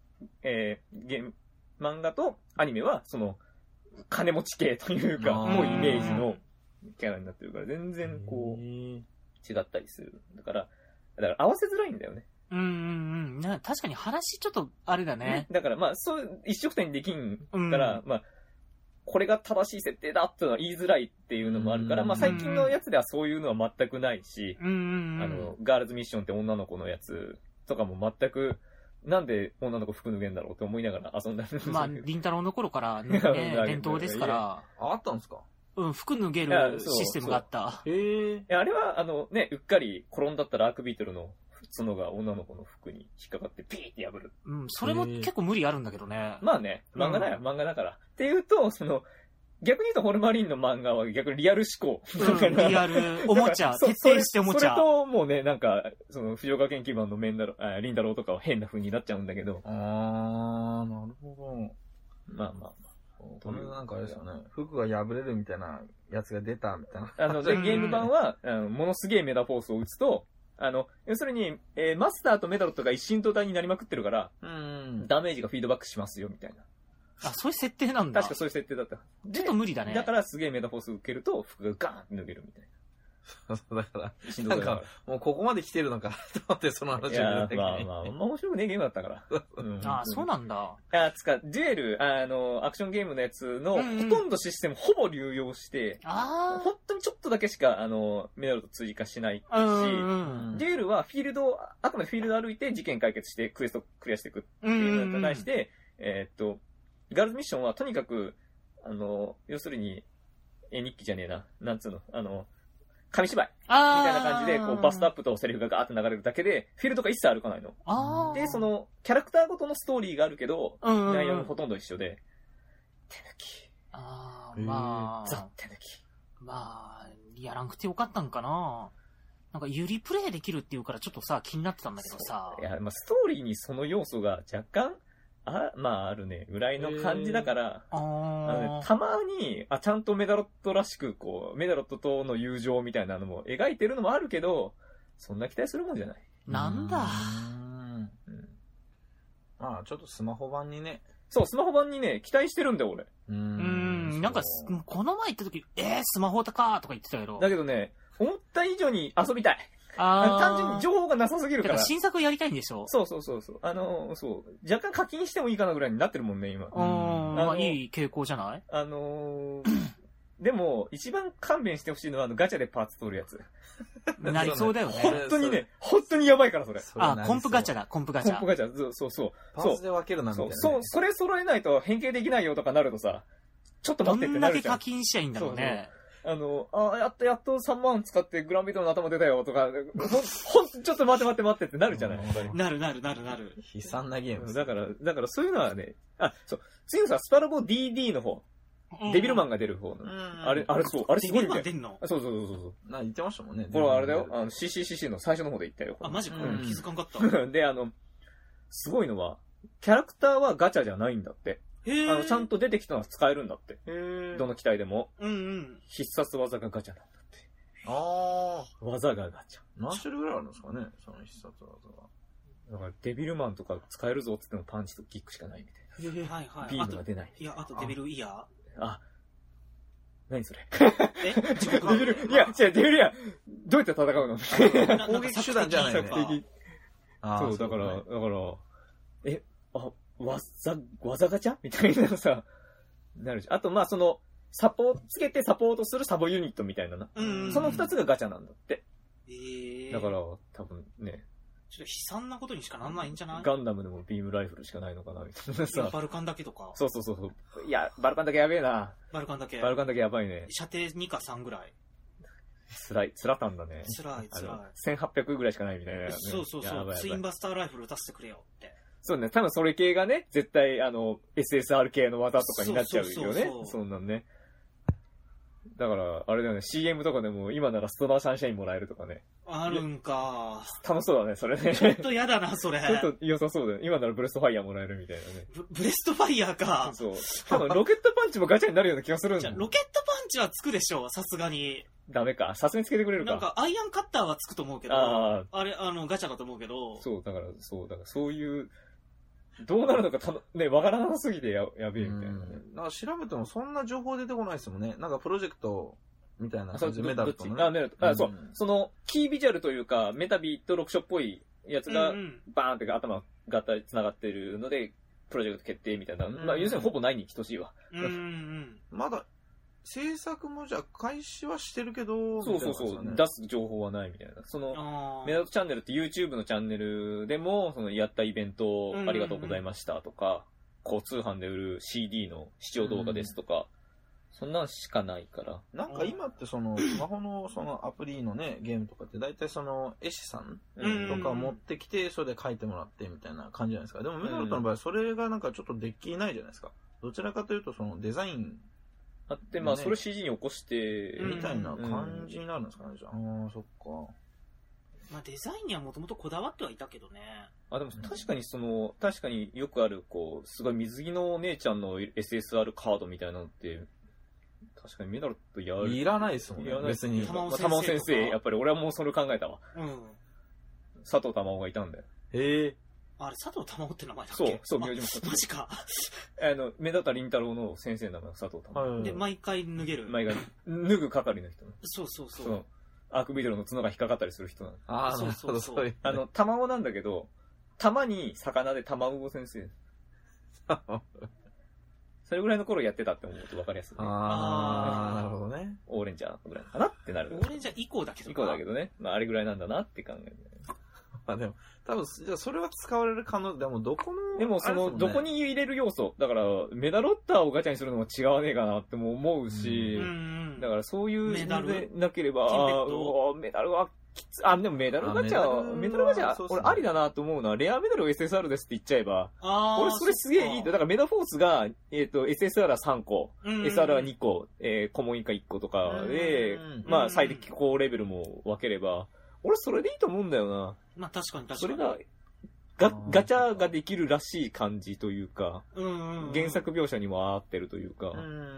漫画とアニメは、その、金持ち系というか、もうイメージのキャラになってるから、全然こう、違ったりする。だから合わせづらいんだよね。 確かに話ちょっと、あれだね。 だからまあ、そう一緒くたにできんから、まあ、これが正しい設定だってのは言いづらいっていうのもあるから、まあ最近のやつではそういうのは全くないし、ガールズミッションって女の子のやつとかも全く、なんで女の子服脱げんだろうって思いながら遊んだんですけど。 まあ、りんたろーの頃からね、伝統ですから。 あったんですか？ 服脱げるシステムがあった。 あれは、うっかり転んだったらアークビートルの角が女の子の服に引っかかってピーって破る。 それも結構無理あるんだけどね。 まあね、漫画だよ、漫画だから。っていうと、逆に言うとホルマリンの漫画は逆にリアル思考。 リアル、おもちゃ、徹底しておもちゃ。 それともうね、なんか、藤岡研究版のリンダロウとかは変な風になっちゃうんだけど。 なるほど。 まあまあ。 これなんかあれですよね。服が破れるみたいなやつが出たみたいな。 で、ゲーム版は、ものすげえメダフォースを打つと、要するに、マスターとメダロットが一心同体になりまくってるから、ダメージがフィードバックしますよ、みたいな。 あ、そういう設定なんだ。 確かそういう設定だった。 ちょっと無理だね。 だからすげえメダフォース受けると、服がガーンって脱げるみたいな。 だから、なんか、もうここまで来てるのかと思って、その話を言ったけど。まあ、面白くねえゲームだったから。 そうなんだ。 デュエル、アクションゲームのやつの、ほとんどシステムほぼ流用して、本当にちょっとだけしか、メダルと追加しないし、デュエルはあくまでフィールド歩いて事件解決してクエストクリアしていくっていうのに対して、ガールズミッションはとにかく、要するに、日記じゃねえな、なんつうの、紙芝居みたいな感じで、こう、バストアップとセリフがガーって流れるだけで、フィールドが一切歩かないの。で、キャラクターごとのストーリーがあるけど、内容もほとんど一緒で、手抜き。 まあ、 ザ・手抜き。 まあ、やらんくてよかったんかな。なんか、ゆりプレイできるっていうからちょっとさ、気になってたんだけどさ。 いや、まあ、ストーリーにその要素が若干、まあ、あるね、ぐらいの感じだから、たまに、ちゃんとメダロットらしく、こう、メダロットとの友情みたいなのも描いてるのもあるけど、そんな期待するもんじゃない。 なんだ。 まあ、ちょっとスマホ版にね。 そう、スマホ版にね、期待してるんだよ、俺。 なんか、この前行った時、スマホかーとか言ってたけど。 だけどね、思った以上に遊びたい。単純に情報がなさすぎるから。 新作やりたいんでしょ？ そう。若干課金してもいいかなぐらいになってるもんね、今。 まあ、いい傾向じゃない？ でも、一番勘弁してほしいのは、ガチャでパーツ取るやつ。 なりそうだよね。 本当にやばいから、それ。 コンプガチャだ、コンプガチャ。そう。 パーツで分けるな、みたいな。 それ揃えないと変形できないよとかなるとさ、ちょっと待ってってなるじゃん。 どんだけ課金しちゃいいんだろうね。 やっと3万使ってグランビートの頭出たよとか、ちょっと待ってってなるじゃない。 なる。 悲惨なゲーム。 だからそういうのはね、次のさ、スパロボ DD の方、デビルマンが出る方の。あれすごいみたい。デビルマン出んの？ そう。 言ってましたもんね。 これあれだよ、CCCC の最初の方で言ったよ。 マジか。気づかんかった。 で、すごいのは、キャラクターはガチャじゃないんだって。ちゃんと出てきたのは使えるんだって。どの機体でも。必殺技がガチャなんだって。技がガチャ。 何種類ぐらいあるんですかね、その必殺技が。 だからデビルマンとか使えるぞって言ってもパンチとキックしかないみたいな。ビームが出ない。 いや、あとデビルイヤー。 何それデビル、いや、デビルイヤー、どうやって戦うの攻撃手段じゃないね。 そう、だから、技ガチャみたいなのさ、なるし。あと、まあ、つけてサポートするサボユニットみたいなな。その2つがガチャなんだって。だから、多分ね。 ちょっと悲惨なことにしかなんないんじゃない？ ガンダムでもビームライフルしかないのかなみたいなさ。 バルカンだけとか。 そう。いや、バルカンだけやべえな。 バルカンだけやばいね。 射程2か3ぐらい。 つらたんだね。 つらい。 1800ぐらいしかないみたいな。 そう。ツインバスターライフル打たせてくれよって。 そうね、多分それ系がね、絶対SSR 系の技とかになっちゃうよね。そんなんね。だから、あれだよね、CM とかでも今ならストラーサンシャインもらえるとかね。 あるんか。 楽しそうだね、それね。 ちょっと嫌だな、それ。 ちょっと良さそうだよ。今ならブレストファイヤーもらえるみたいなね。 ブレストファイヤーか。 そう。多分ロケットパンチもガチャになるような気がするんだ。 じゃロケットパンチはつくでしょ、さすがに。 ダメか。さすがにつけてくれるか。 なんか、アイアンカッターはつくと思うけど、あれ、ガチャだと思うけど。 だからそういう、どうなるのかね、わからなすぎてやべえみたいなね。 なんか調べてもそんな情報出てこないですもんね。なんかプロジェクトみたいな感じでメタルとね。 メタル。そう。その、キービジュアルというか、メタビとロクショっぽいやつが、バーンって頭が繋がってるので、プロジェクト決定みたいな。まあ、要するにほぼないに等しいわ。 まだ、制作もじゃあ開始はしてるけど、 そう、出す情報はないみたいな。その、メダトチャンネルって YouTube のチャンネルでも、その、やったイベントありがとうございましたとか、こう通販で売る CD の視聴動画ですとか、そんなんしかないから。 なんか今ってその、スマホのそのアプリのね、ゲームとかって大体その、絵師さんとか持ってきて、それで書いてもらってみたいな感じじゃないですか。でもメダルトの場合、それがなんかちょっとデッキないじゃないですか。どちらかというとそのデザイン、 あって、まあ、それ CG に起こして、 みたいな感じになるんですかね、じゃあ。そっか。 まあ、デザインにはもともとこだわってはいたけどね。 でも確かによくある、こう、すごい水着のお姉ちゃんの SSR カードみたいなのって、確かにメダルとやる。 いらないですもんね、別に。 玉尾先生、やっぱり俺はもうそれ考えたわ。佐藤玉緒がいたんだよ。 へえ。あれ、佐藤玉緒って名前だっけ？ そう、名字も佐藤。 マジか。 目立った凛太郎の先生の名前、佐藤玉緒。 で、毎回脱げる。 毎回、脱ぐ係の人。 そう。 アークビデオの角が引っかかったりする人なの。 そう。 玉緒なんだけど、玉に魚で玉魚先生。それぐらいの頃やってたって思うと分かりやすいね。 なるほどね。 オーレンジャーぐらいかなってなる。 オーレンジャー以降だけどね。まあ、あれぐらいなんだなって考える。 でも、多分、じゃあそれは使われる可能、でもどこの、 でもどこに入れる要素、だから、メダロッターをガチャにするのも違わねえかなっても思うし、だからそういうメダルでなければ、メダルはきつ、でもメダルガチャ、俺ありだなと思うのは、レアメダルを SSR ですって言っちゃえば、俺それすげえいい。だからメダフォースが、SSR は3個、SR は2個、コモン以下1個とかで、まあ最適高レベルも分ければ、俺それでいいと思うんだよな。 まあ確かに。 それが、ガチャができるらしい感じというか、原作描写にも合ってるというか、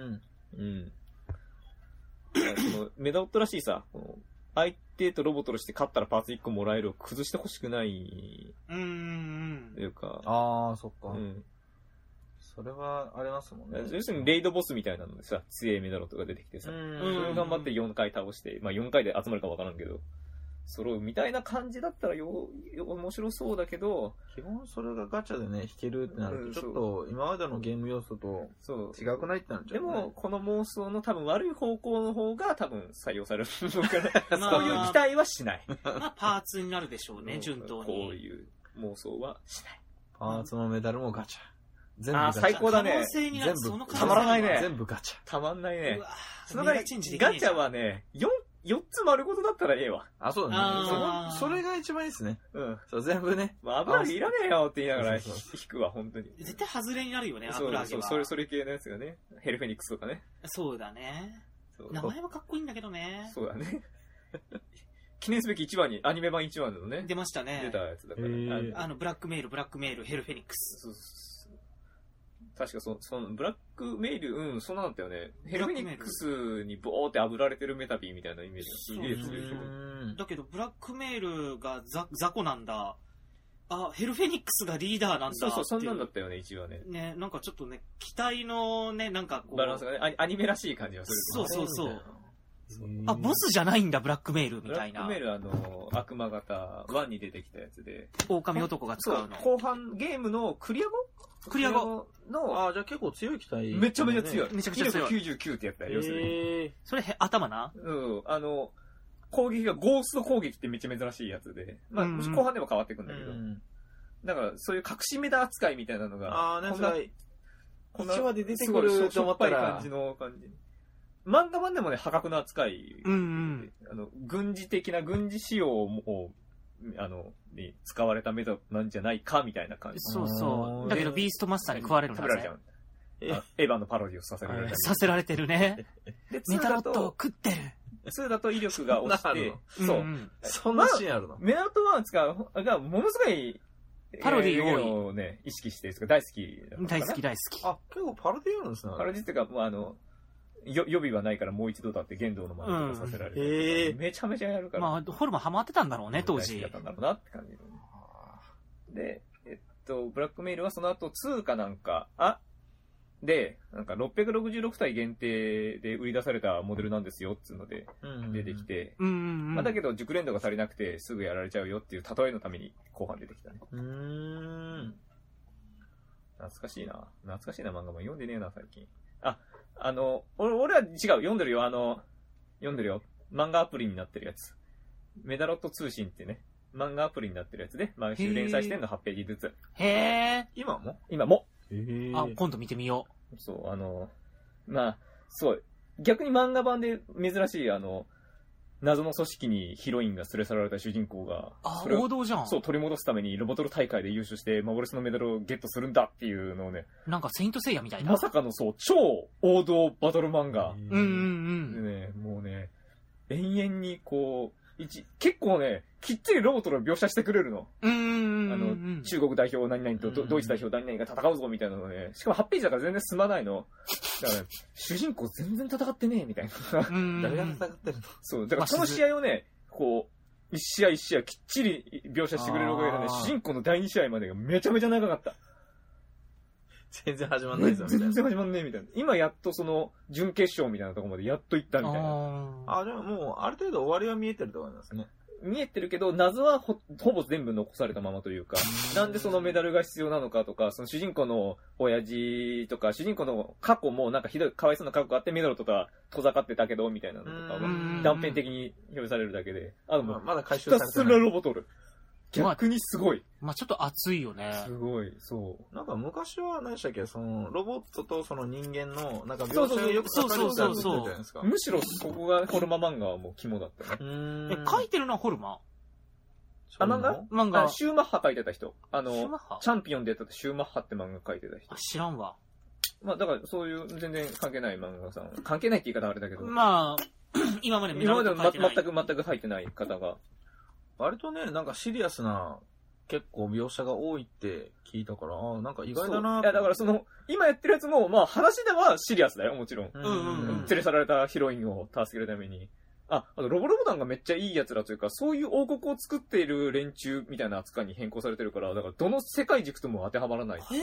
そのメダオットらしいさ、相手とロボットとして勝ったらパーツ1個もらえるを崩してほしくないというか。 そっか。それはありますもんね。 要するにレイドボスみたいなのでさ、強いメダロットが出てきてさ、それを頑張って4回倒して、まあ4回で集まるかわからんけど、揃うみたいな感じだったら面白そうだけど、 基本それがガチャでね、弾けるってなると、ちょっと今までのゲーム要素と違くないってなっちゃう、ね。 でも、この妄想の多分悪い方向の方が多分採用されるのから、そういう期待はしない。 まあ、パーツになるでしょうね、順当に。 こういう妄想はしない。 パーツもメダルもガチャ。 全部ガチャ。最高だね。 全部、 たまらないね。 全部ガチャ。 たまんないね。そのぐらい、ガチャはね、4つ丸ごとだったらええわ。 そうだね。それが一番いいですね。そう、全部ね。 油揚げいらねえよって言いながら引くわ、本当に。 絶対外れになるよね、油揚げは。 それ系のやつがね。ヘルフェニックスとかね。 そうだね。名前はかっこいいんだけどね。 そうだね。記念すべき1話に、アニメ版1話のね。 出ましたね。 出たやつだから。 ブラックメール、ヘルフェニックス。 確かそのブラックメイル、そうなんだよね。ヘルフェニックスにボーって炙られてるメタビーみたいなイメージがすげえ強い。 だけど、ブラックメイルが雑魚なんだ。ヘルフェニックスがリーダーなんだ。 そう、そんなんだったよね、一応ね。 ね、なんかちょっとね、機体のね、なんかこう。 バランスがね、アニメらしい感じがする。 そう。ボスじゃないんだ、ブラックメイルみたいな。 ブラックメイル悪魔型1に出てきたやつで。 狼男が使うの。 後半、ゲームのクリア後の、 じゃあ結構強い機体。 めちゃめちゃ強い。 めちゃくちゃ強い。 99ってやったよ、要するに。 それ、頭な？ 攻撃がゴースト攻撃ってめっちゃ珍しいやつで。まあ、後半でも変わっていくんだけど。だから、そういう隠しメダ扱いみたいなのが、 こんな、1話で出てくると思ったら、 感じの感じ。 漫画版でもね、破格の扱い。 うん軍事的な軍事仕様を、に使われたメダルなんじゃないかみたいな感じ。 そうそう。だけどビーストマスターに食われるんだね。食べられちゃう。エヴァのパロディをさせられる。 させられてるね。で、メダロットを食ってる。 2だと威力が落ちて、 そう。そんなシーンあるの？ メダロット1がものすごい、 パロディ多い。 をね、意識してる大好き。 大好き大好き。 あ、結構パロディあるんですね。 パロディっていうか、もう予備はないからもう一度だって言動の真似とかさせられる。めちゃめちゃやるから。 まあ、ホルマンハマってたんだろうね、当時。 やったんだろうなって感じ。で、ブラックメイルはその後2かなんか、で、なんか666体限定で売り出されたモデルなんですよっていうので出てきて、まあだけど熟練度が足りなくてすぐやられちゃうよっていう例えのために後半出てきたね。懐かしいな漫画も読んでねえな、最近。俺は違う、読んでるよ、漫画アプリになってるやつ。メダロット通信ってね、漫画アプリになってるやつで、毎週連載してんの8ページずつ。 へー。 今も。 今度見てみよう。そう、まあ、そう、逆に漫画版で珍しい、謎の組織にヒロインが連れ去られた主人公が、 王道じゃん。 そう、取り戻すためにロボトル大会で優勝して幻のメダルをゲットするんだっていうのをね。 なんかセイントセイヤみたいな。 まさかのそう、超王道バトル漫画。 でね、もうね、延々にこう、結構ね、きっちりロボトルを描写してくれるの。中国代表何々とドイツ代表何々が戦うぞみたいなのね。しかも8ページだから全然進まないの。だから、ね、主人公全然戦ってねえみたいな。 誰が戦ってるの？ そう。だからその試合をね、こう、一試合一試合きっちり描写してくれるおかげでね、主人公の第2試合までがめちゃめちゃ長かった。 全然始まんないぞみたいな。 全然始まんねえみたいな。今やっとその、準決勝みたいなところまでやっと行ったみたいな。 でももう、ある程度終わりは見えてると思いますね。 見えてるけど、謎はほぼ全部残されたままというか、なんでそのメダルが必要なのかとか、その主人公の親父とか、主人公の過去もなんかひどい、かわいそうな過去があってメダルとか遠ざかってたけど、みたいなのとかは断片的に表示されるだけで、 まだ回収されてない。 ひたすらロボトル。逆にすごい。 まあちょっと熱いよね。 すごい、そう。 なんか昔は何でしたっけ、その、ロボットとその人間の、なんか描写がよく書かれてたじゃないですか。 むしろそこがホルマ漫画はもう肝だったね。 書いてるのはホルマ漫画シューマッハ書いてた人。チャンピオンでやったシューマッハって漫画書いてた人。 知らんわ。 まあだからそういう全然関係ない漫画さん。関係ないって言い方はあれだけど。 まあ、今まで全く入ってない方が。 割とね、なんかシリアスな、結構描写が多いって聞いたから、なんか意外だな。 いや、だからその、今やってるやつも、まあ話ではシリアスだよ、もちろん。連れ去られたヒロインを助けるために。あとロボロボ団がめっちゃいいやつらというか、そういう王国を作っている連中みたいな扱いに変更されてるから、だからどの世界軸とも当てはまらないっていう。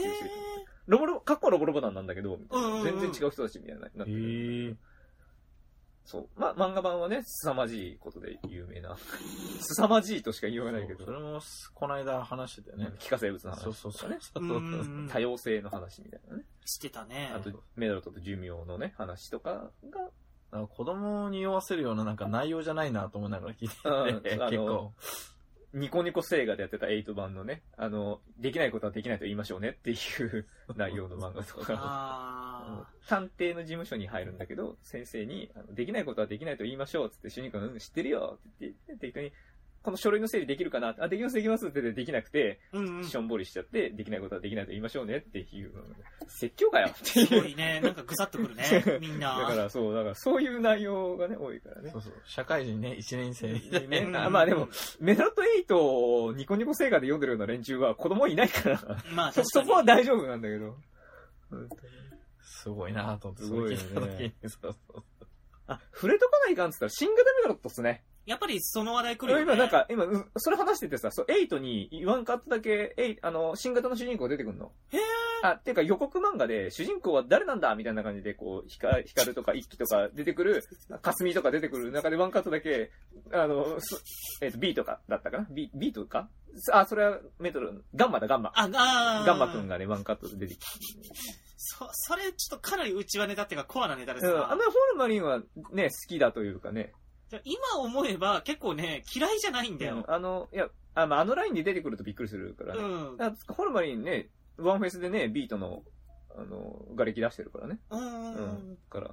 かっこロボロボ団なんだけど、全然違う人たちみたいになってる。そう。まあ、漫画版はね、凄まじいことで有名な。凄まじいとしか言いようがないけど。 それも、この間話してたよね。 気化生物の話。 そうね。多様性の話みたいなね。 してたね。 あと、メダロットと寿命のね、話とかが。 子供に酔わせるようななんか内容じじゃないなと思いながら聞いてて、結構。 ニコニコ星画でやってた8番のね、できないことはできないと言いましょうねっていう内容の漫画とか。探偵の事務所に入るんだけど、先生に、できないことはできないと言いましょうってって主人公が、知ってるよって言って、適当に、この書類の整理できるかなできますできますってできなくて、しょんぼりしちゃって、できないことはできないと言いましょうねっていう、説教かよっていう。 すごいね、なんかぐさっとくるね、みんな。 だからそういう内容がね、多いからね。 そう。社会人ね、1年生にね。まあでも、メダロット8をニコニコ星画で読んでるような連中は子供いないから、まあそこは大丈夫なんだけど。 すごいなぁと思って、 すごいよね。 そう。 触れとかないかんって言ったら、新型メダロットっすね。 やっぱりその話題来るよね。 今、それ話しててさ、8に言わんかっただけ、新型の主人公出てくんの。 へー。 てか予告漫画で、主人公は誰なんだみたいな感じで、こう、光とか一輝とか出てくる、霞とか出てくる中でワンカットだけ、B とかだったかな ?B とかそれはガンマだ、ガンマ。ガンマくんがね、ワンカットで出てきて。 それちょっとかなり内輪ネタっていうかコアなネタですかホルマリンはね、好きだというかね。 今思えば結構ね、嫌いじゃないんだよ。 あのラインで出てくるとびっくりするからね。ホルマリンね、ワンフェスでね、ビートの、瓦礫出してるからね。から。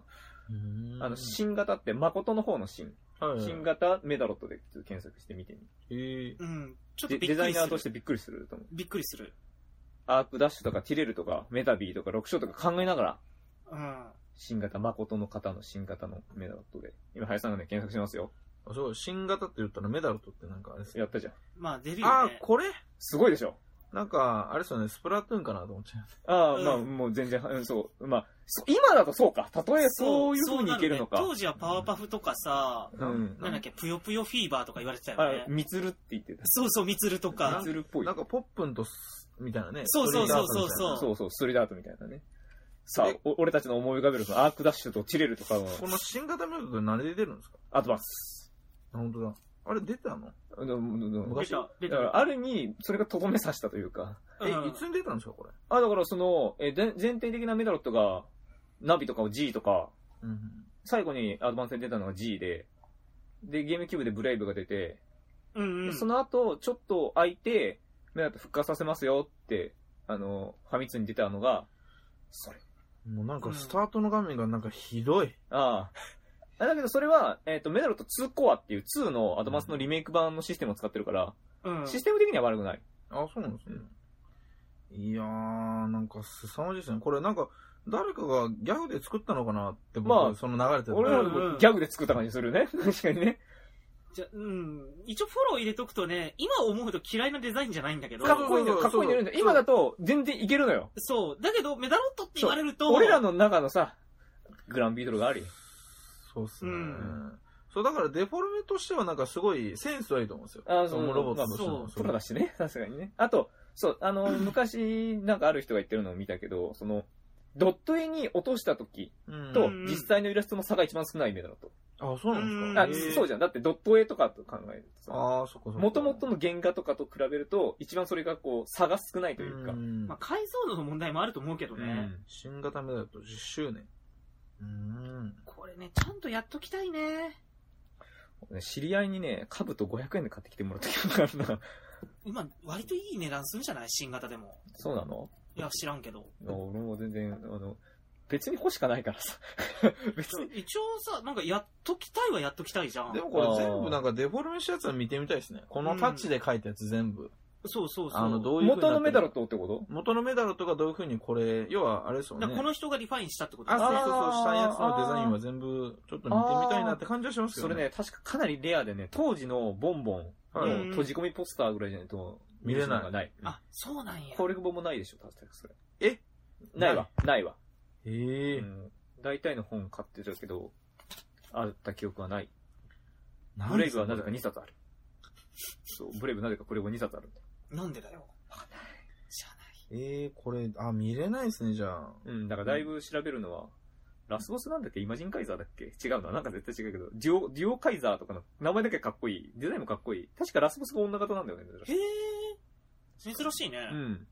新型って誠の方の新。新型メダロットで検索してみてみ。 うん。ちょっとデザイナーとしてびっくりすると思う。 びっくりする。 アークダッシュとかティレルとかメタビーとか6章とか考えながら、 うん。 新型、誠の方の新型のメダロットで。今、林さんがね、検索しますよ。 あ、そう、新型って言ったらメダロットってなんかあれですやったじゃん。 まあ、デビューね。 これすごいでしょ。 なんか、あれですよね、スプラトゥーンかなと思っちゃう。まあ、もう全然、そう。まあ、今だとそうか。たとえそういう風にいけるのか。 当時はパワーパフとかさ、なんだっけ、ぷよぷよフィーバーとか言われてたよね。 みつるって言ってた。 そうそう、みつるとか。 みつるっぽい。 なんかポップンと、みたいなね。 そうそうそうそう。 そう、ストリートアートみたいなね。さあ、俺たちの思い浮かべるアークダッシュとチレルとかの。 この新型メダロット何で出るんですか？ アドバンス。 本当だ。あれ出たの？ 昔出た。ある意味、それがとどめさしたというか。 いつに出たんですか、これ。 だからその、前提的なメダロットが、ナビとかを G とか、最後にアドバンスに出たのが G で、で、ゲームキューブでブレイブが出て、その後、ちょっと空いて、メダロット復活させますよって、ファミ通に出たのが、それ。 もうなんかスタートの画面がなんかひどい。 だけどそれは、メダロット2コアっていう2のアドバンスのリメイク版のシステムを使ってるから、システム的には悪くない。 あ、そうなんですね。いやー、なんか凄まじいですね。これなんか、誰かがギャグで作ったのかなって僕、その流れてる。 俺はギャグで作った感じするね。確かにね。 一応フォロー入れとくとね、今思うと嫌いなデザインじゃないんだけど。 かっこいいんだよ、かっこいいんだよ。今だと全然いけるのよ。 そう。だけど、メダロットって言われると。 俺らの中のさ、グランビートルがあり。 そうっすね。そう、だからデフォルメとしてはなんかすごいセンスはいいと思うんですよ。ロボットとしても。 プロだしね、さすがにね。あと、そう、昔なんかある人が言ってるのを見たけど、その、ドット絵に落とした時と実際のイラストの差が一番少ないメダロット。 あ、そうなんですか。 そうじゃん。だってドット絵とかと考えるとさ。そこそこ。 元々の原画とかと比べると、一番それがこう、差が少ないというか。 まあ、解像度の問題もあると思うけどね。 新型メダロット10周年。 これね、ちゃんとやっときたいね。 知り合いにね、兜500円で買ってきてもらった記憶があるな。 今、割といい値段するんじゃない？新型でも。 そうなの？ いや、知らんけど。 俺も全然、別に欲しかないからさ。 別に。一応さ、なんかやっときたいはやっときたいじゃん。 でもこれ全部なんかデフォルメしたやつは見てみたいですね。このタッチで書いたやつ全部。 そうそうそう。 どういう元のメダロットってこと？ 元のメダロットがどういう風にこれ、要はあれですよね。 この人がリファインしたってことですね。そうしたやつのデザインは全部ちょっと見てみたいなって感じはしますよね。 それね、確かかなりレアでね、当時のボンボンの閉じ込みポスターぐらいじゃないと見れない。ない。 あ、そうなんや。 攻略本もないでしょ、確かそれ。ないわ。ないわ。大体の本買ってたけど、あった記憶はない。ブレイブはなぜか2冊ある。そう、ブレイブなぜかこれも2冊ある。 なんでだよ。知らない。 これ、見れないですね、じゃあ。 だからだいぶ調べるのは、ラスボスなんだっけ？イマジンカイザーだっけ？違うな。なんか絶対違うけど、デュオカイザーとかの名前だけかっこいい。デザインもかっこいい。確かラスボスが女型なんだよね、 珍しいね。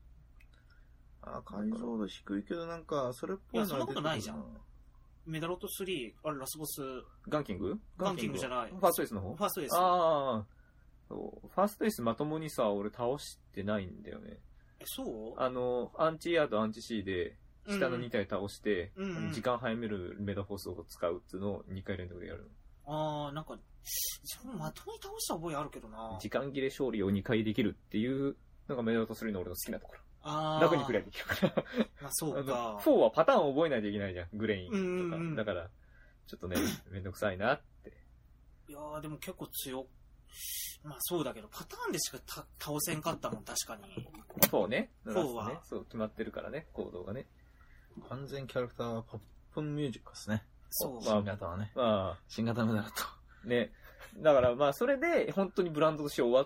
解像度低いけどなんか、それっぽいの。 いや、そんなことないじゃん。メダロット3、あれラスボス。 ガンキングじゃない。 ファーストエースの方？ ファーストエース。 そうファーストエースまともにさ、俺倒してないんだよね。 そう？ アンチ A とアンチ C で、下の2体倒して、時間早めるメダフォースを使うっていうのを2回連続でやる。 なんか、まともに倒した覚えあるけどな。 時間切れ勝利を2回できるっていうのがメダロット3の俺の好きなところ。楽にクリアできるから。 そうか。 4はパターンを覚えないといけないじゃん、グレインとか。だから、ちょっとね、めんどくさいなって。 いやー、でも結構強まあそうだけど、パターンでしか倒せんかったもん、確かに。 4ね。 4はね。 そう、決まってるからね、行動がね。 完全キャラクターはポップンミュージックですね。 そう。 新型はね。新型メダルと。 ね。だからまあ、それで、本当にブランドとして終わって、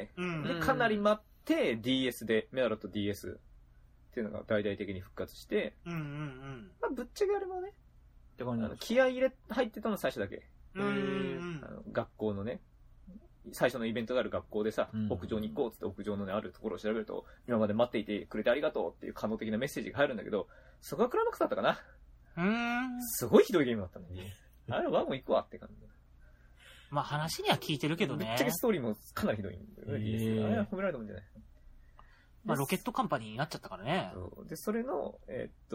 でかなり待って、DS で、メダロット DS っていうのが大々的に復活して、まあ、ぶっちゃけあれもね、気合入ってたの最初だけ。学校のね、最初のイベントがある学校でさ、屋上に行こうっつって屋上のね、あるところを調べると、今まで待っていてくれてありがとうっていう可能的なメッセージが入るんだけど、そこがクライマックスだったかな。すごいひどいゲームだったのに。あれはもう行くわって感じ。 まあ話には聞いてるけどね。 ぶっちゃけストーリーもかなりひどいんだよね。あれは褒められたもんじゃない。 まあロケットカンパニーになっちゃったからね。 で、それの、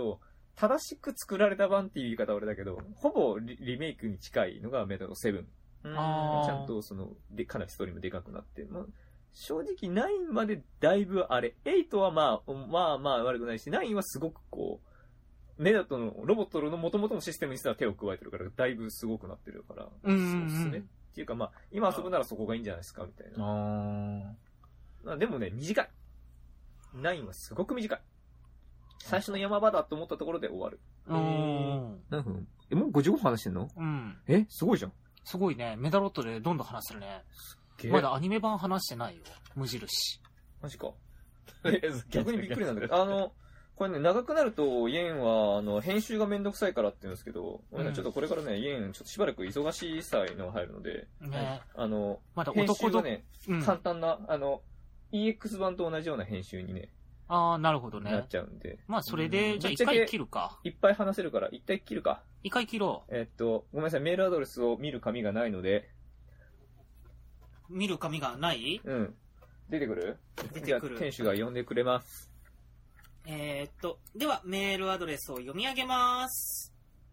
正しく作られた版っていう言い方は俺だけど、ほぼリメイクに近いのがメダロ7。ちゃんとかなりストーリーもでかくなって、まあ、正直9までだいぶあれ、8はまあ悪くないし、9はすごくこう、メダトのロボットの元々のシステムにしたら手を加えてるから、だいぶすごくなってるから、そうっすね。っていうかまあ、今遊ぶならそこがいいんじゃないですか、みたいな。まあ、でもね、短い。9はすごく短い。最初の山場だと思ったところで終わる。何分？もう55分話してんの？すごいじゃん。 すごいね。メダロットでどんどん話せるね。まだアニメ版話してないよ。無印。 マジか。逆にびっくりなんだけど。これね、長くなると、イエンは、編集がめんどくさいからって言うんですけど、ちょっとこれからね、イエン、ちょっとしばらく忙しい際の入るので、 まだ編集がね、簡単な、EX 版と同じような編集にね、 なるほどね。 なっちゃうんで。 まあ、それで、じゃあ一回切るか。 いっぱい話せるから、一回切るか。 一回切ろう。ごめんなさい、メールアドレスを見る紙がないので。 見る紙がない？ 出てくる？ 出てくる。 店主が呼んでくれます。 では、メールアドレスを読み上げます。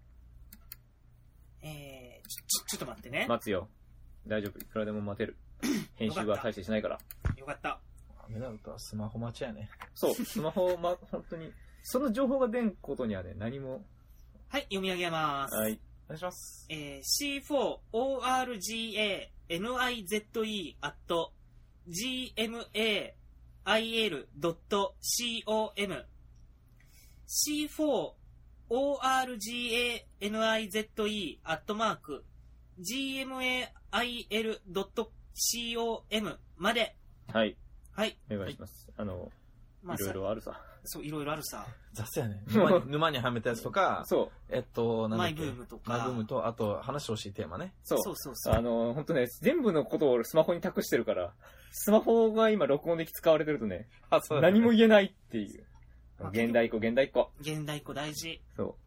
ちょっと待ってね。 待つよ。大丈夫。いくらでも待てる。編集は大してしないから。 よかった。 メダルとはスマホ待ちやね。 そう、スマホ、本当に。その情報が出んことにはね、何も。 はい、読み上げます。 はい。 お願いします。 C4ORGANIZE@gmail.com C4ORGANIZE@gmail.com まで。 はい。 はい。 お願いします。いろいろあるさ。 そう、いろいろあるさ。 雑やね。沼にはめたやつとか、 そう。 マイブームとか。 マイブームと、あと、話してほしいテーマね。 そう。本当ね、全部のことをスマホに託してるから、スマホが今録音で使われてるとね、何も言えないっていう。現代っ子。 現代っ子大事。 そう。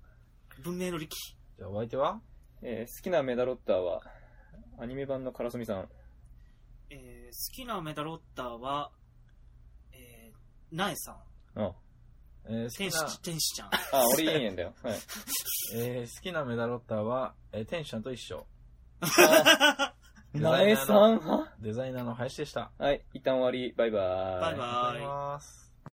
文明の利器。 じゃあお相手は好きなメダロッターは、アニメ版のカラスミさん。 好きなメダロッターは、ナエさん。天使ちゃん。 俺イエンエンだよ。はい。 好きなメダロッターは、天使ちゃんと一緒。 ナエさんデザイナーの林でした。 はい、一旦終わり。バイバーイ。 バイバイ。